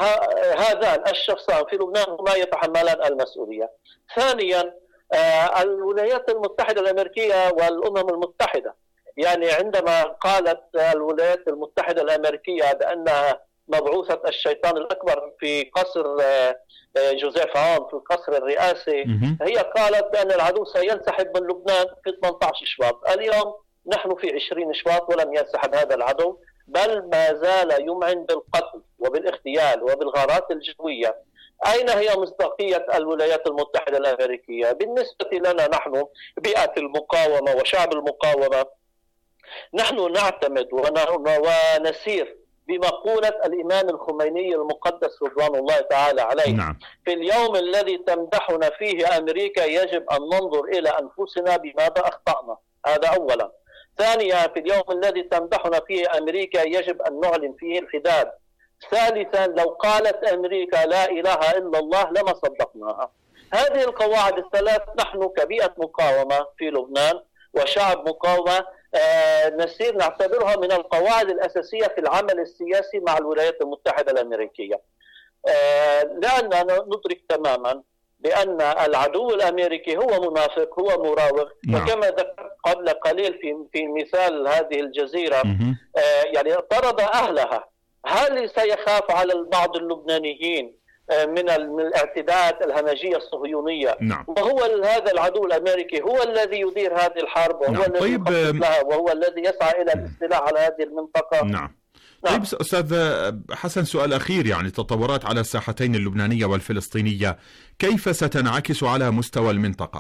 هذان الشخصان في لبنان هما يتحملان المسؤولية. ثانيا الولايات المتحدة الأمريكية والأمم المتحدة يعني عندما قالت الولايات المتحدة الأمريكية بأنها مبعوثة الشيطان الأكبر في قصر جوزيف عون في القصر الرئاسي، هي قالت بأن العدو سينسحب من لبنان في 18 شباط. اليوم نحن في 20 شباط ولم ينسحب هذا العدو، بل ما زال يمعن بالقتل وبالاغتيال وبالغارات الجوية. أين هي مصداقية الولايات المتحدة الأمريكية؟ بالنسبة لنا نحن بيئة المقاومة وشعب المقاومة، نحن نعتمد ونسير بمقولة الإمام الخميني المقدس رضوان الله تعالى عليه. نعم. في اليوم الذي تمدحنا فيه أمريكا يجب أن ننظر إلى أنفسنا بماذا أخطأنا، هذا أولا. ثانيا، في اليوم الذي تمدحنا فيه أمريكا يجب أن نعلن فيه الحداد. ثالثا، لو قالت أمريكا لا إله إلا الله لما صدقناها. هذه القواعد الثلاث نحن كبيئة مقاومة في لبنان وشعب مقاومة نسير نعتبرها من القواعد الأساسية في العمل السياسي مع الولايات المتحدة الأمريكية، لأننا ندرك تماما بأن العدو الأمريكي هو منافق، هو مراوغ. وكما ذكرت قبل قليل في مثال هذه الجزيرة، يعني طرد أهلها. هل سيخاف على بعض اللبنانيين من الاعتداءات الهمجية الصهيونية؟ وهو هذا العدو الأمريكي هو الذي يدير هذه الحرب، وهو الذي يخطط لها، وهو الذي يسعى إلى الاستيلاء على هذه المنطقة. طيب أستاذ حسن، سؤال أخير، يعني التطورات على الساحتين اللبنانية والفلسطينية كيف ستنعكس على مستوى المنطقة؟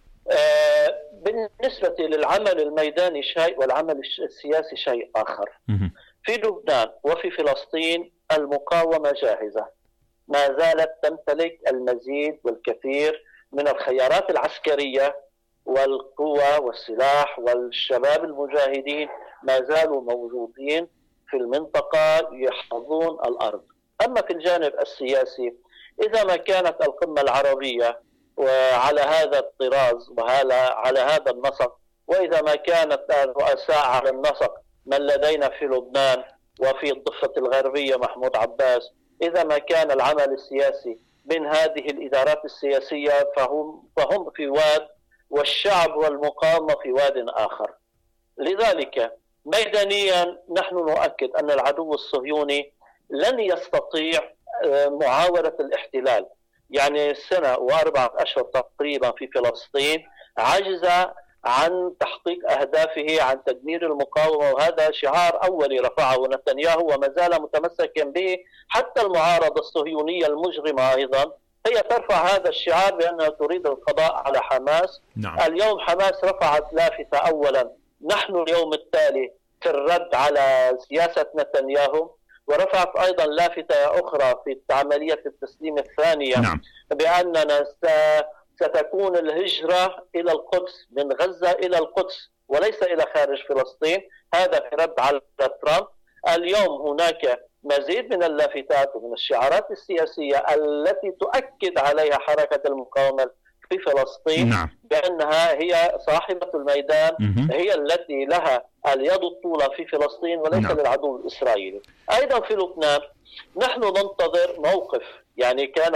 بالنسبة للعمل الميداني شيء والعمل السياسي شيء آخر. في لبنان وفي فلسطين المقاومة جاهزة، ما زالت تمتلك المزيد والكثير من الخيارات العسكرية والقوة والسلاح، والشباب المجاهدين ما زالوا موجودين في المنطقة يحفظون الأرض. أما في الجانب السياسي، إذا ما كانت القمة العربية وعلى هذا الطراز وعلى هذا النسق، وإذا ما كانت الرؤساء على النسق من لدينا في لبنان وفي الضفة الغربية محمود عباس، إذا ما كان العمل السياسي من هذه الإدارات السياسية فهم في واد، والشعب والمقاومة في واد آخر. لذلك ميدانيا نحن نؤكد أن العدو الصهيوني لن يستطيع معاورة الاحتلال. يعني سنة و4 أشهر تقريبا في فلسطين عجز عن تحقيق أهدافه، عن تدمير المقاومة، وهذا شعار أولي رفعه نتنياهو وما زال متمسكا به. حتى المعارضة الصهيونية المجرمة أيضا هي ترفع هذا الشعار بأنها تريد القضاء على حماس. اليوم حماس رفعت لافتة أولا، نحن اليوم التالي في الرد على سياسة نتنياهو، ورفعت أيضا لافتة أخرى في عملية التسليم الثانية بأننا ستكون الهجرة إلى القدس، من غزة إلى القدس وليس إلى خارج فلسطين. هذا في رد على ترامب. اليوم هناك مزيد من اللافتات ومن الشعارات السياسية التي تؤكد عليها حركة المقاومة في فلسطين بأنها هي صاحبة الميدان، هي التي لها اليد الطولى في فلسطين وليس للعدو الإسرائيلي. أيضا في لبنان نحن ننتظر موقف، يعني كان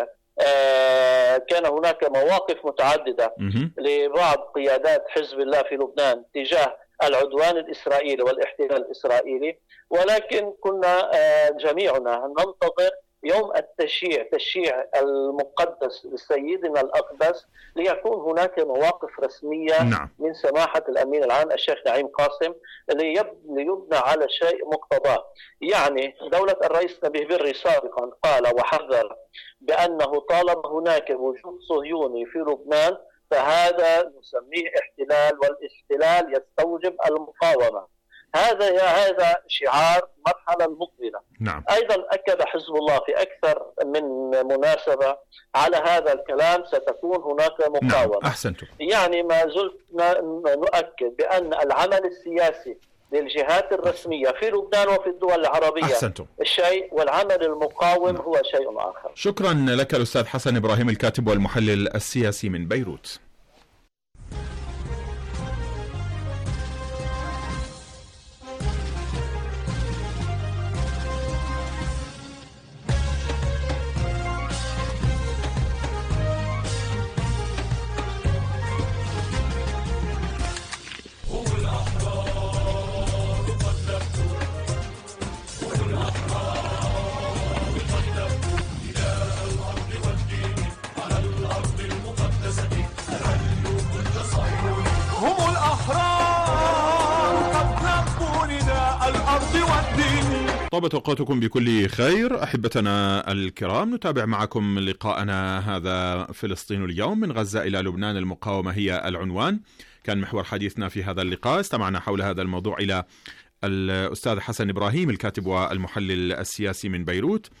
هناك مواقف متعددة لبعض قيادات حزب الله في لبنان تجاه العدوان الإسرائيلي والاحتلال الإسرائيلي، ولكن كنا جميعنا ننتظر يوم تشييع المقدس لسيدنا الأقدس ليكون هناك مواقف رسمية من سماحة الأمين العام الشيخ نعيم قاسم ليبنى على شيء مقتضاه. يعني دولة الرئيس نبيه بري سابقا قال وحذر بأنه طالما هناك وجود صهيوني في لبنان فهذا نسميه احتلال، والاحتلال يستوجب المقاومة. هذا شعار مرحلة مقبلة. أيضا أكد حزب الله في أكثر من مناسبة على هذا الكلام، ستكون هناك مقاومة. أحسنتم. يعني ما زلت نؤكد بأن العمل السياسي للجهات الرسمية في لبنان وفي الدول العربية شيء، والعمل المقاوم هو شيء آخر. شكرا لك الأستاذ حسن إبراهيم، الكاتب والمحلل السياسي من بيروت. هم الأحرار الأرض والدين. طابت أوقاتكم بكل خير أحبتنا الكرام، نتابع معكم لقاءنا هذا فلسطين اليوم. من غزة إلى لبنان المقاومة هي العنوان. كان محور حديثنا في هذا اللقاء. استمعنا حول هذا الموضوع إلى الأستاذ حسن إبراهيم الكاتب والمحلل السياسي من بيروت،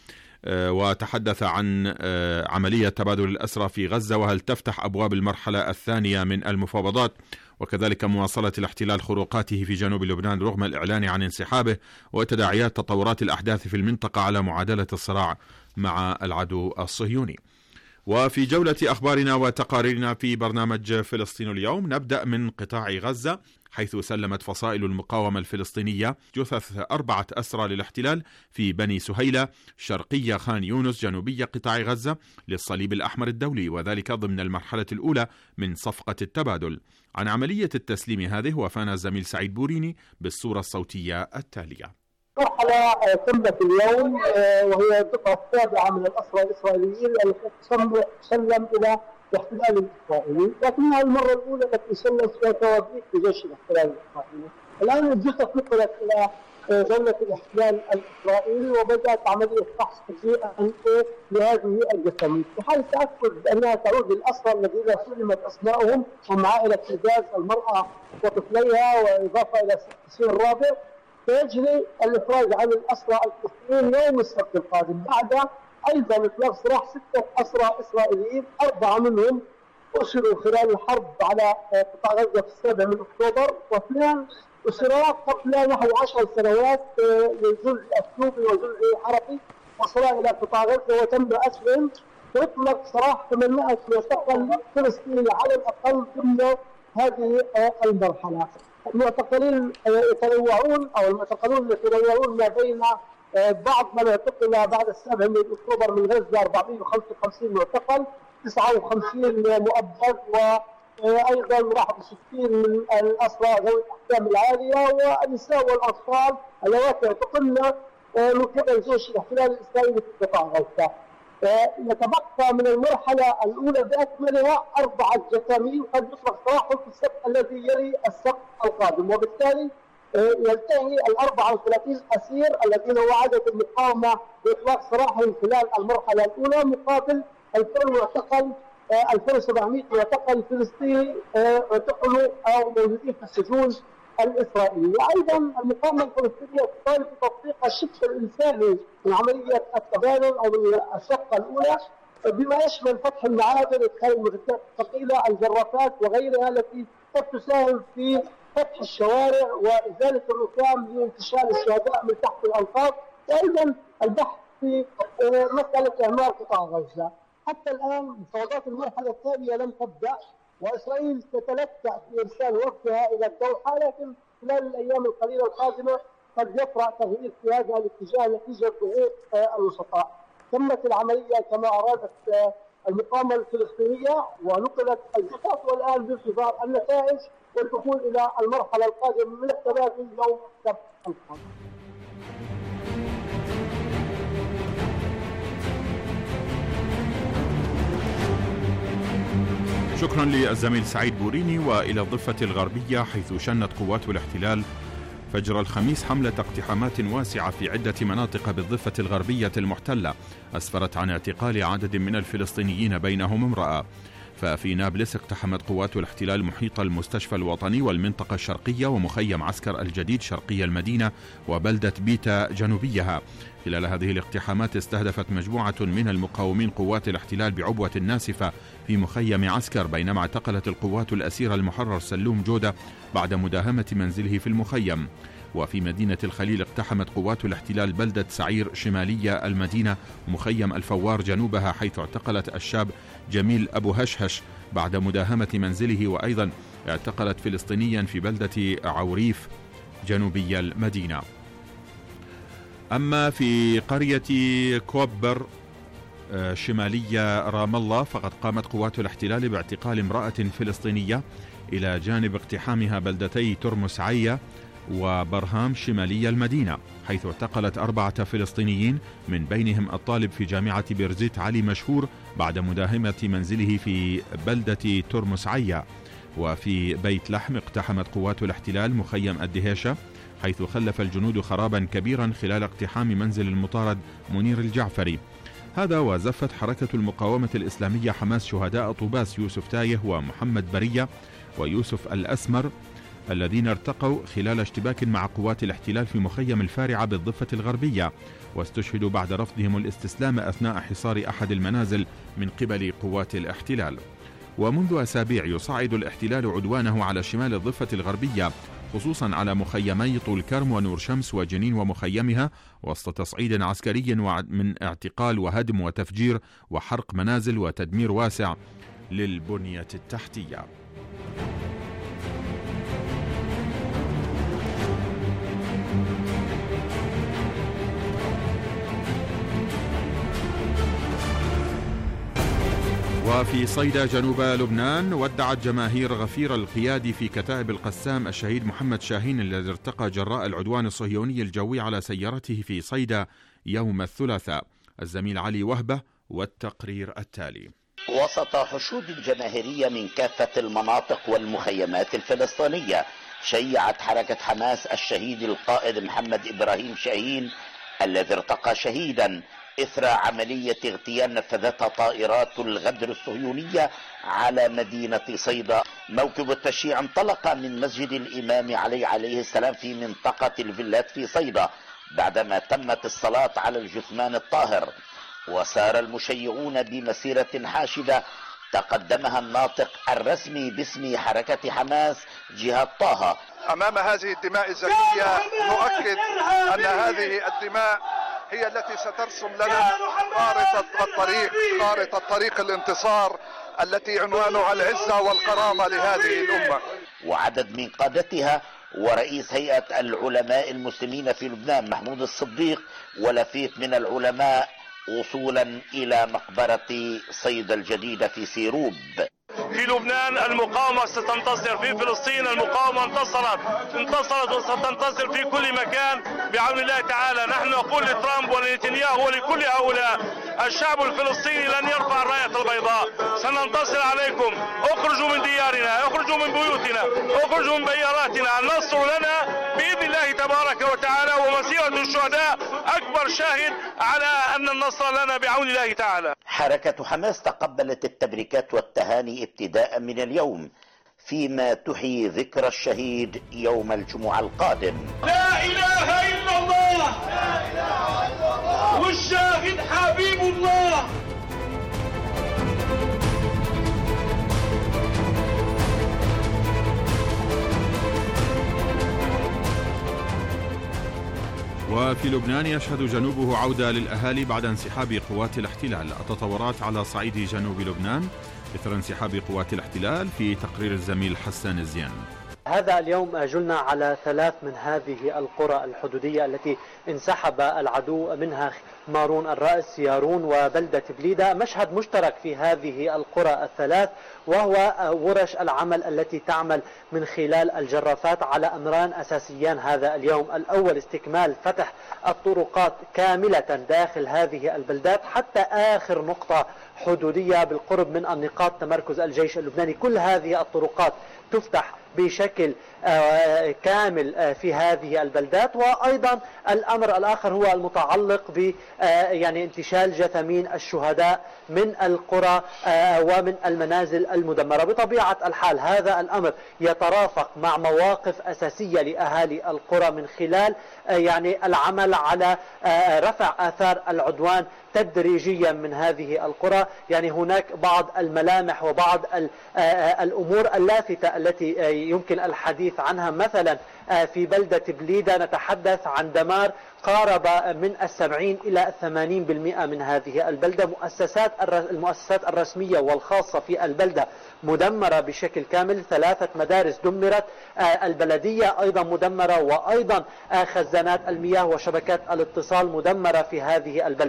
وتحدث عن عملية تبادل الأسرى في غزة، وهل تفتح أبواب المرحلة الثانية من المفاوضات، وكذلك مواصلة الاحتلال خروقاته في جنوب لبنان رغم الإعلان عن انسحابه، وتداعيات تطورات الأحداث في المنطقة على معادلة الصراع مع العدو الصهيوني. وفي جولة أخبارنا وتقاريرنا في برنامج فلسطين اليوم نبدأ من قطاع غزة، حيث سلمت فصائل المقاومة الفلسطينية جثث 4 أسرى للاحتلال في بني سهيلة شرقية خان يونس جنوبية قطاع غزة للصليب الأحمر الدولي، وذلك ضمن المرحلة الأولى من صفقة التبادل. عن عملية التسليم هذه وفانا الزميل سعيد بوريني بالصورة الصوتية التالية. مرحلة تمت اليوم وهي الدفعة السابعة من الأسرى الإسرائيليين التي تسلم إلى الاحتلال الإسرائيلي، لكنها المرة الأولى التي سلم فيها توابيت لجيش الاحتلال الإسرائيلي. الآن الجثث نقلت إلى دولة الاحتلال الإسرائيلي وبدأت عملية فحص تجزئة لهذه الجثث في حال التأكد بأنها تعود للأسرى الذين سلمت أسماءهم ومع عائلة إنجاز المرأة وطفليها وإضافة إلى سين الرابع. سيجري الإفراج عن الأسرى الفلسطينيين يوم السبت القادم بعد أيضا إطلاق سراح 6 أسرى إسرائيليين، 4 منهم أسروا خلال الحرب على قطاع غزة في 7 من أكتوبر، و2 أسرا قبل نحو 10 سنوات للجزء الأثيوبي والجزء العربي وصلا إلى قطاع غزة وتم أسرهم، ويطلق سراح 800 معتقل فلسطيني على الأقل ضمن هذه المرحلة. المعتقلين يتنوعون أو المعتقلون يتنوعون ما بين بعض من اعتقل بعد 7 من أكتوبر من غزة 455 معتقل، 59 مؤبد، وأيضا 61 من الأسرى ذوي الأحكام العالية، والنساء والأطفال اللواتي اعتقلن من قبل جيش الاحتلال الإسرائيلي في قطاع غزة. يتبقى من المرحلة الأولى بأكملها 4 جثامين قد يطلق سراحهم في السبت الذي يلي السبت القادم، وبالتالي ينتهي 34 أسير الذين وعدت المقاومة بإطلاق سراحهم خلال المرحلة الأولى مقابل 2000 معتقل 2700 معتقل فلسطيني اعتقلوا أو موجودين في السجون الإسرائيلية. أيضا المقاومة الفلسطينية تطالب بتطبيق الشق الإنساني من عملية التبادل أو من الشقة الأولى، بما يشمل فتح المعابر، إدخال المعدات الثقيلة، الجرافات وغيرها التي قد تساهم في فتح الشوارع وإزالة الركام لانتشال الشهداء من تحت الأنقاض، وأيضا البحث في مسألة إعمار قطاع غزة. حتى الآن مفاوضات المرحلة الثانية لم تبدأ، وإسرائيل تتلكأ في إرسال وفدها إلى الدوحة، لكن خلال الأيام القليلة القادمة قد يطرأ تغيير في هذا الاتجاه نتيجة ضغوط الوسطاء. تمت العملية كما أرادت المقاومة الفلسطينية ونقلت الجثث، والآن بانتظار النتائج والدخول إلى المرحلة القادمة من التبادل يوم السبت القادم. شكرا للزميل سعيد بوريني. وإلى الضفة الغربية، حيث شنت قوات الاحتلال فجر الخميس حملة اقتحامات واسعة في عدة مناطق بالضفة الغربية المحتلة أسفرت عن اعتقال عدد من الفلسطينيين بينهم امرأة. ففي نابلس اقتحمت قوات الاحتلال محيط المستشفى الوطني والمنطقة الشرقية ومخيم عسكر الجديد شرقي المدينة وبلدة بيتا جنوبيها. خلال هذه الاقتحامات استهدفت مجموعة من المقاومين قوات الاحتلال بعبوة ناسفة في مخيم عسكر، بينما اعتقلت القوات الأسير المحرر سلوم جودة بعد مداهمة منزله في المخيم. وفي مدينة الخليل اقتحمت قوات الاحتلال بلدة سعير شمالية المدينة ومخيم الفوار جنوبها، حيث اعتقلت الشاب جميل أبو هشهش بعد مداهمة منزله، وأيضا اعتقلت فلسطينيا في بلدة عوريف جنوبي المدينة. أما في قرية كوبر شمالية رام الله، فقد قامت قوات الاحتلال باعتقال امرأة فلسطينية إلى جانب اقتحامها بلدتي ترمس عية وبرهام شمالي المدينة، حيث اعتقلت 4 فلسطينيين من بينهم الطالب في جامعة بيرزيت علي مشهور بعد مداهمة منزله في بلدة ترمس عية. وفي بيت لحم اقتحمت قوات الاحتلال مخيم الدهيشة، حيث خلف الجنود خرابا كبيرا خلال اقتحام منزل المطارد منير الجعفري. هذا وزفت حركة المقاومة الإسلامية حماس شهداء طوباس يوسف تايه ومحمد برية ويوسف الأسمر الذين ارتقوا خلال اشتباك مع قوات الاحتلال في مخيم الفارعة بالضفة الغربية، واستشهدوا بعد رفضهم الاستسلام أثناء حصار أحد المنازل من قبل قوات الاحتلال. ومنذ أسابيع يصعد الاحتلال عدوانه على شمال الضفة الغربية، خصوصا على مخيمي طول كرم ونور شمس وجنين ومخيمها، وسط تصعيد عسكري من اعتقال وهدم وتفجير وحرق منازل وتدمير واسع للبنية التحتية. وفي صيدا جنوب لبنان ودعت جماهير غفير القيادي في كتائب القسام الشهيد محمد شاهين الذي ارتقى جراء العدوان الصهيوني الجوي على سيارته في صيدا يوم الثلاثاء. الزميل علي وهبة والتقرير التالي. وسط حشود جماهيرية من كافة المناطق والمخيمات الفلسطينية، شيعت حركة حماس الشهيد القائد محمد إبراهيم شاهين الذي ارتقى شهيدا إثر عملية اغتيال نفذتها طائرات الغدر الصهيونية على مدينة صيدا. موكب التشييع انطلق من مسجد الإمام علي عليه السلام في منطقة الفيلات في صيدا بعدما تمت الصلاة على الجثمان الطاهر، وسار المشيعون بمسيرة حاشدة تقدمها الناطق الرسمي باسم حركة حماس جهاد طه. أمام هذه الدماء الزكية نؤكد أن هذه الدماء هي التي سترسم لنا خارطة طريق الانتصار التي عنوانها العزة والكرامة لهذه الأمة. وعدد من قادتها ورئيس هيئة العلماء المسلمين في لبنان محمود الصديق ولفيف من العلماء وصولا إلى مقبرة صيدا الجديدة في سيروب. في لبنان المقاومة ستنتصر، في فلسطين المقاومة انتصرت وستنتصر في كل مكان بعون الله تعالى. نحن نقول لترامب ولنتنياهو ولكل هؤلاء الشعب الفلسطيني لن يرفع الراية البيضاء، سننتصر عليكم. اخرجوا من ديارنا، اخرجوا من بيوتنا، اخرجوا من بياراتنا، النصر لنا بإذن الله تبارك وتعالى، ومسيرة الشهداء أكبر شاهد على أن النصر لنا بعون الله تعالى. حركة حماس تقبلت التبريكات والتهاني ابتداء من اليوم، فيما تحيي ذكرى الشهيد يوم الجمعة القادم. لا إله إلا الله والشاهد حبيب الله. وفي لبنان يشهد جنوبه عودة للأهالي بعد انسحاب قوات الاحتلال. التطورات على صعيد جنوب لبنان إثر انسحاب قوات الاحتلال، في تقرير الزميل حسان الزيان. هذا اليوم جلنا على 3 من هذه القرى الحدودية التي انسحب العدو منها: مارون الرأس، يارون، وبلدة بليدة. مشهد مشترك في هذه القرى ال3 وهو ورش العمل التي تعمل من خلال الجرافات على أمران أساسيان هذا اليوم. الأول استكمال فتح الطرقات كاملة داخل هذه البلدات حتى آخر نقطة حدودية بالقرب من النقاط تمركز الجيش اللبناني. كل هذه الطرقات تفتح بشكل كامل في هذه البلدات. وأيضا الأمر الآخر هو المتعلق ب يعني انتشال جثامين الشهداء من القرى ومن المنازل المدمرة. بطبيعة الحال هذا الأمر يترافق مع مواقف أساسية لأهالي القرى من خلال يعني العمل على رفع آثار العدوان تدريجيا من هذه القرى. يعني هناك بعض الملامح وبعض الأمور اللافتة التي يمكن الحديث عنها. مثلا في بلدة بليدة نتحدث عن دمار قارب من 70 إلى 80% من هذه البلدة. المؤسسات الرسمية والخاصة في البلدة مدمرة بشكل كامل. 3 مدارس دمرت، البلدية أيضا مدمرة، وأيضا خزانات المياه وشبكات الاتصال مدمرة في هذه البلدة.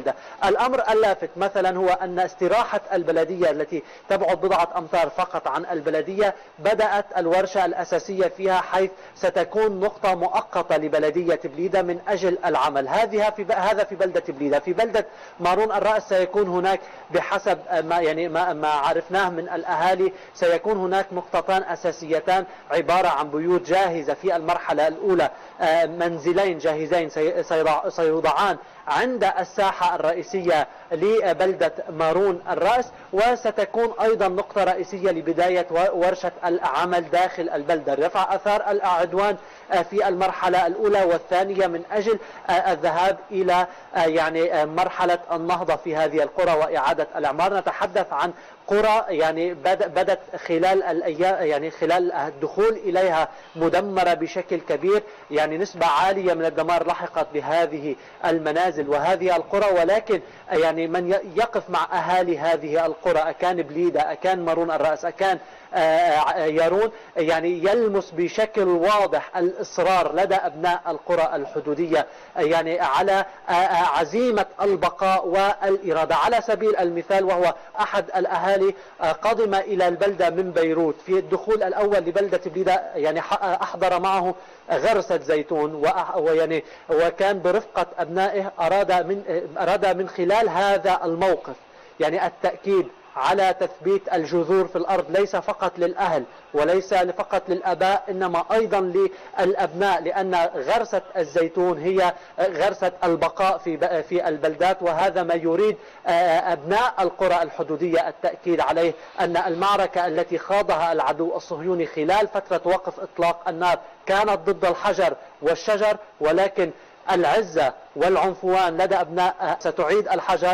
الأمر اللافت مثلا هو أن استراحة البلدية التي تبعد بضعة أمتار فقط عن البلدية بدأت الورشة الأساسية فيها، حيث ستكون نقطة مؤقتة لبلدية بليدة من أجل العمل. هذا في بلدة بليدة. في بلدة مارون الرأس سيكون هناك بحسب ما عرفناه من الأهالي، سيكون هناك نقطتان أساسيتان عبارة عن بيوت جاهزة في المرحلة الأولى، منزلين جاهزين سيوضعان عند الساحة الرئيسية لبلدة مارون الرأس، وستكون أيضا نقطة رئيسية لبداية ورشة العمل داخل البلدة، رفع أثار العدوان في المرحلة الأولى والثانية من أجل الذهاب إلى مرحلة النهضة في هذه القرى وإعادة الإعمار. نتحدث عن قرى بدت خلال الأيام خلال الدخول إليها مدمرة بشكل كبير، نسبة عالية من الدمار لحقت بهذه المنازل وهذه القرى. ولكن من يقف مع أهالي هذه القرى، أكان بليدة، أكان مارون الرأس، أكان يارون، يلمس بشكل واضح الإصرار لدى أبناء القرى الحدودية على عزيمة البقاء والإرادة. على سبيل المثال، وهو أحد الأهالي قدم إلى البلدة من بيروت، في الدخول الأول لبلدة بليدة أحضر معه غرسة زيتون، وكان برفقة أبنائه أراد من خلال هذا الموقف التأكيد على تثبيت الجذور في الأرض، ليس فقط للأهل وليس فقط للأباء، إنما أيضا للأبناء، لأن غرسة الزيتون هي غرسة البقاء في البلدات. وهذا ما يريد أبناء القرى الحدودية التأكيد عليه، أن المعركة التي خاضها العدو الصهيوني خلال فترة وقف إطلاق النار كانت ضد الحجر والشجر، ولكن العزة والعنفوان لدى أبناء ستعيد الحجر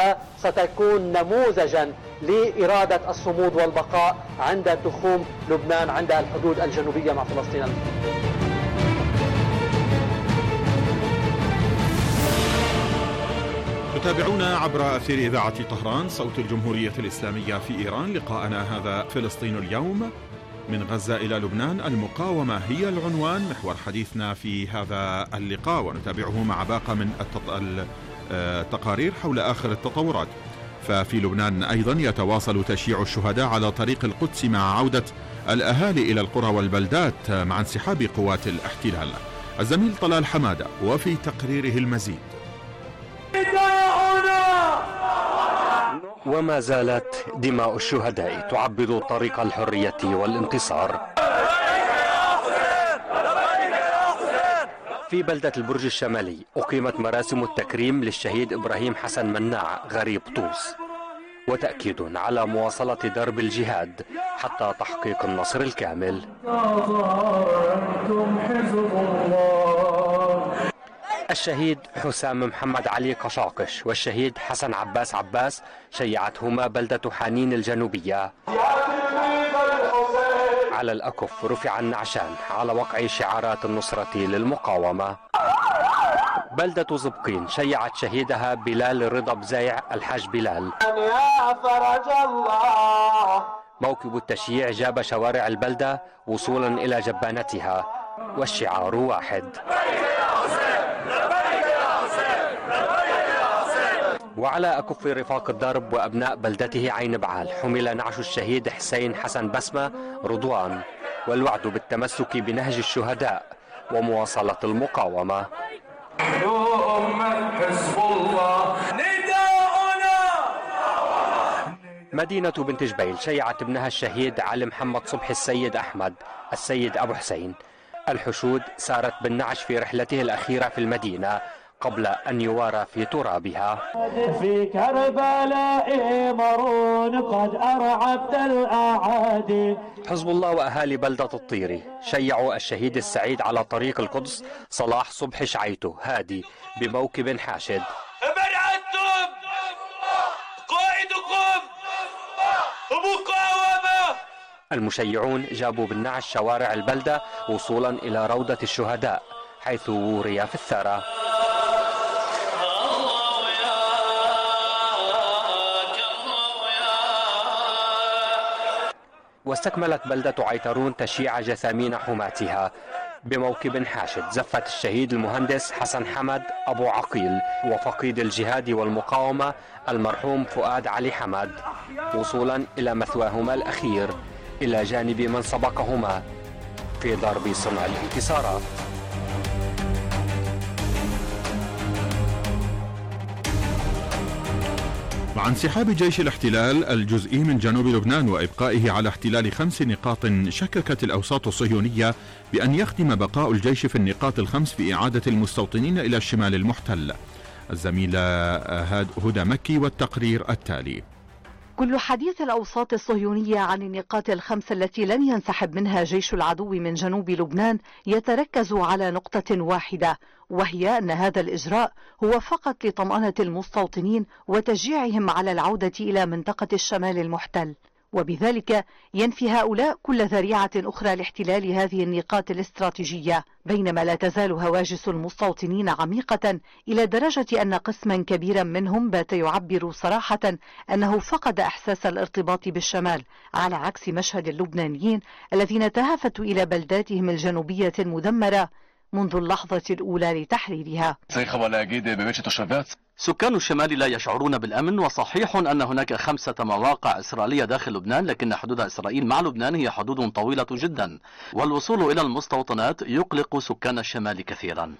وستكون نموذجا لإرادة الصمود والبقاء عند تخوم لبنان عند الحدود الجنوبية مع فلسطين. تتابعونا عبر أثير إذاعة طهران صوت الجمهورية الإسلامية في إيران. لقاءنا هذا فلسطين اليوم، من غزة إلى لبنان، المقاومة هي العنوان محور حديثنا في هذا اللقاء، ونتابعه مع باقة من التقارير حول آخر التطورات. ففي لبنان أيضا يتواصل تشييع الشهداء على طريق القدس مع عودة الأهالي إلى القرى والبلدات مع انسحاب قوات الاحتلال. الزميل طلال حمادة وفي تقريره المزيد. وما زالت دماء الشهداء تعبد طريق الحرية والانتصار. في بلدة البرج الشمالي أقيمت مراسم التكريم للشهيد إبراهيم حسن مناع غريب طوس، وتأكيد على مواصلة درب الجهاد حتى تحقيق النصر الكامل. الشهيد حسام محمد علي قشاقش والشهيد حسن عباس شيعتهما بلدة حنين الجنوبية. على الأكف رفع النعشان على وقع شعارات النصرة للمقاومة. بلدة زبقين شيعت شهيدها بلال رضا بزايع الحاج بلال. يا فرج الله. موكب التشييع جاب شوارع البلدة وصولا إلى جبانتها، والشعار واحد: وعلى أكف رفاق الدرب وأبناء بلدته عين بعال حمل نعش الشهيد حسين حسن بسمة رضوان، والوعد بالتمسك بنهج الشهداء ومواصلة المقاومة. مدينة بنت جبيل شيعت ابنها الشهيد علي محمد صبحي السيد أحمد السيد أبو حسين. الحشود سارت بالنعش في رحلته الأخيرة في المدينة قبل أن يوارى في ترابها. في كربلاء مارون قد أرعبت الأعادي. حزب الله وأهالي بلدة الطيري شيعوا الشهيد السعيد على طريق القدس صلاح صبحي شعيته هادي بموكب حاشد. ابعدتم قائدكم مقاومة. المشيعون جابوا بالنعش شوارع البلدة وصولا إلى روضة الشهداء حيث وري في الثرى. واستكملت بلدة عيترون تشييع جثامين حماتها بموكب حاشد زفة الشهيد المهندس حسن حمد أبو عقيل وفقيد الجهاد والمقاومة المرحوم فؤاد علي حمد، وصولا إلى مثواهما الأخير إلى جانب من سبقهما في ضرب صنع الانتصارات. مع انسحاب جيش الاحتلال الجزئي من جنوب لبنان وإبقائه على احتلال 5 نقاط، شككت الأوساط الصهيونية بأن يختم بقاء الجيش في النقاط ال5 في إعادة المستوطنين إلى الشمال المحتل. الزميلة هدى مكي والتقرير التالي. كل حديث الأوساط الصهيونية عن النقاط ال5 التي لن ينسحب منها جيش العدو من جنوب لبنان يتركز على نقطة واحدة، وهي أن هذا الإجراء هو فقط لطمأنة المستوطنين وتشجيعهم على العودة إلى منطقة الشمال المحتل، وبذلك ينفي هؤلاء كل ذريعة أخرى لاحتلال هذه النقاط الاستراتيجية، بينما لا تزال هواجس المستوطنين عميقة إلى درجة أن قسما كبيرا منهم بات يعبر صراحة أنه فقد إحساس الارتباط بالشمال، على عكس مشهد اللبنانيين الذين تهافتوا إلى بلداتهم الجنوبية المدمرة منذ اللحظة الأولى لتحريرها. سكان الشمال لا يشعرون بالأمن، وصحيح أن هناك 5 مواقع إسرائيلية داخل لبنان، لكن حدود إسرائيل مع لبنان هي حدود طويلة جدا، والوصول إلى المستوطنات يقلق سكان الشمال كثيرا.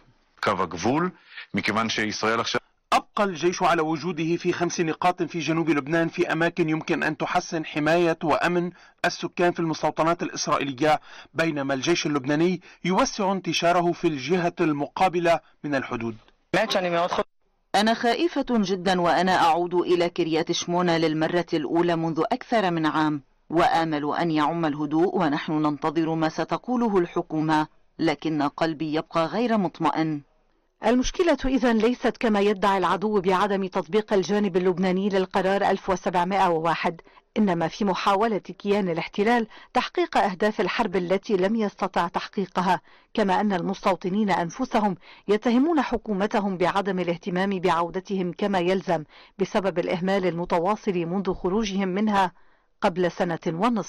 أبقى الجيش على وجوده في 5 نقاط في جنوب لبنان في أماكن يمكن أن تحسن حماية وأمن السكان في المستوطنات الإسرائيلية، بينما الجيش اللبناني يوسع انتشاره في الجهة المقابلة من الحدود. أنا خائفة جدا وأنا أعود إلى كريات شمونة للمرة الأولى منذ أكثر من عام، وآمل أن يعم الهدوء ونحن ننتظر ما ستقوله الحكومة، لكن قلبي يبقى غير مطمئن. المشكلة إذن ليست كما يدعي العدو بعدم تطبيق الجانب اللبناني للقرار 1701، إنما في محاولة كيان الاحتلال تحقيق أهداف الحرب التي لم يستطع تحقيقها، كما أن المستوطنين أنفسهم يتهمون حكومتهم بعدم الاهتمام بعودتهم كما يلزم بسبب الإهمال المتواصل منذ خروجهم منها قبل 1.5 سنة.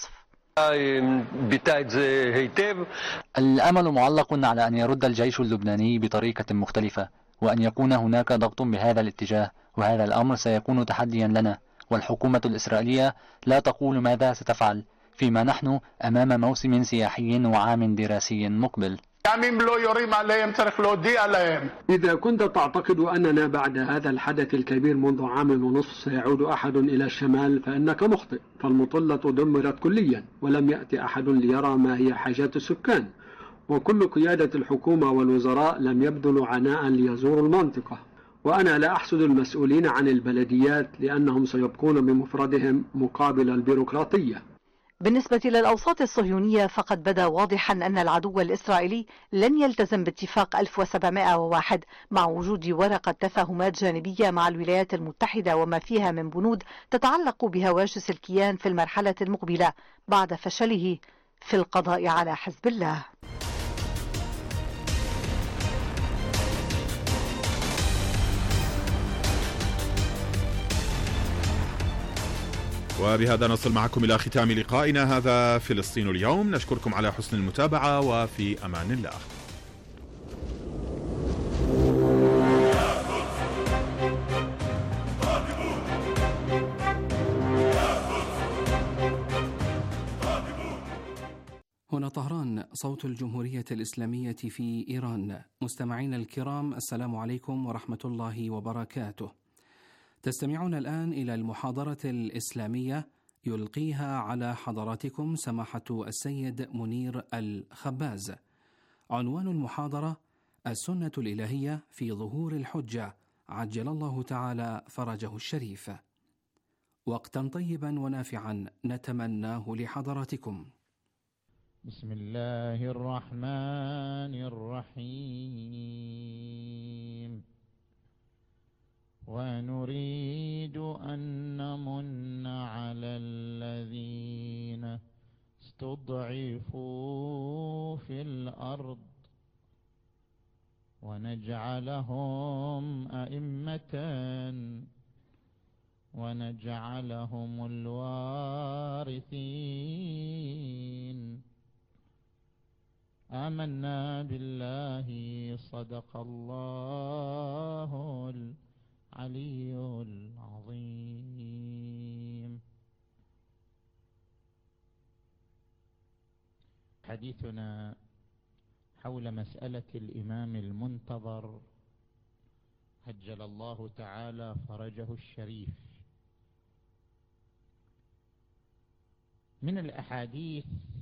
الأمل معلق على أن يرد الجيش اللبناني بطريقة مختلفة، وأن يكون هناك ضغط بهذا الاتجاه، وهذا الأمر سيكون تحديا لنا، والحكومة الإسرائيلية لا تقول ماذا ستفعل، فيما نحن أمام موسم سياحي وعام دراسي مقبل. إذا كنت تعتقد أننا بعد هذا الحدث الكبير منذ 1.5 سيعود أحد إلى الشمال فإنك مخطئ، فالمطلة دمرت كليا ولم يأتي أحد ليرى ما هي حاجات السكان، وكل قيادة الحكومة والوزراء لم يبذلوا عناء ليزوروا المنطقة، وأنا لا أحسد المسؤولين عن البلديات لأنهم سيبقون بمفردهم مقابل البيروقراطية. بالنسبة للأوساط الصهيونية فقد بدا واضحا أن العدو الإسرائيلي لن يلتزم باتفاق 1701 مع وجود ورقة تفاهمات جانبية مع الولايات المتحدة وما فيها من بنود تتعلق بهواجس الكيان في المرحلة المقبلة بعد فشله في القضاء على حزب الله. وبهذا نصل معكم إلى ختام لقائنا هذا فلسطين اليوم. نشكركم على حسن المتابعة وفي أمان الله. هنا طهران، صوت الجمهورية الإسلامية في إيران. مستمعينا الكرام، السلام عليكم ورحمة الله وبركاته. تستمعون الآن إلى المحاضرة الإسلامية يلقيها على حضراتكم سماحة السيد منير الخباز. عنوان المحاضرة: السنة الإلهية في ظهور الحجة عجل الله تعالى فرجه الشريف. وقتا طيبا ونافعا نتمناه لحضراتكم. بسم الله الرحمن الرحيم. ونريد أن نمن على الذين استضعفوا في الأرض ونجعلهم أئمة ونجعلهم الوارثين آمنا بالله صدق الله العلي العظيم. حديثنا حول مسألة الإمام المنتظر عجل الله تعالى فرجه الشريف. من الأحاديث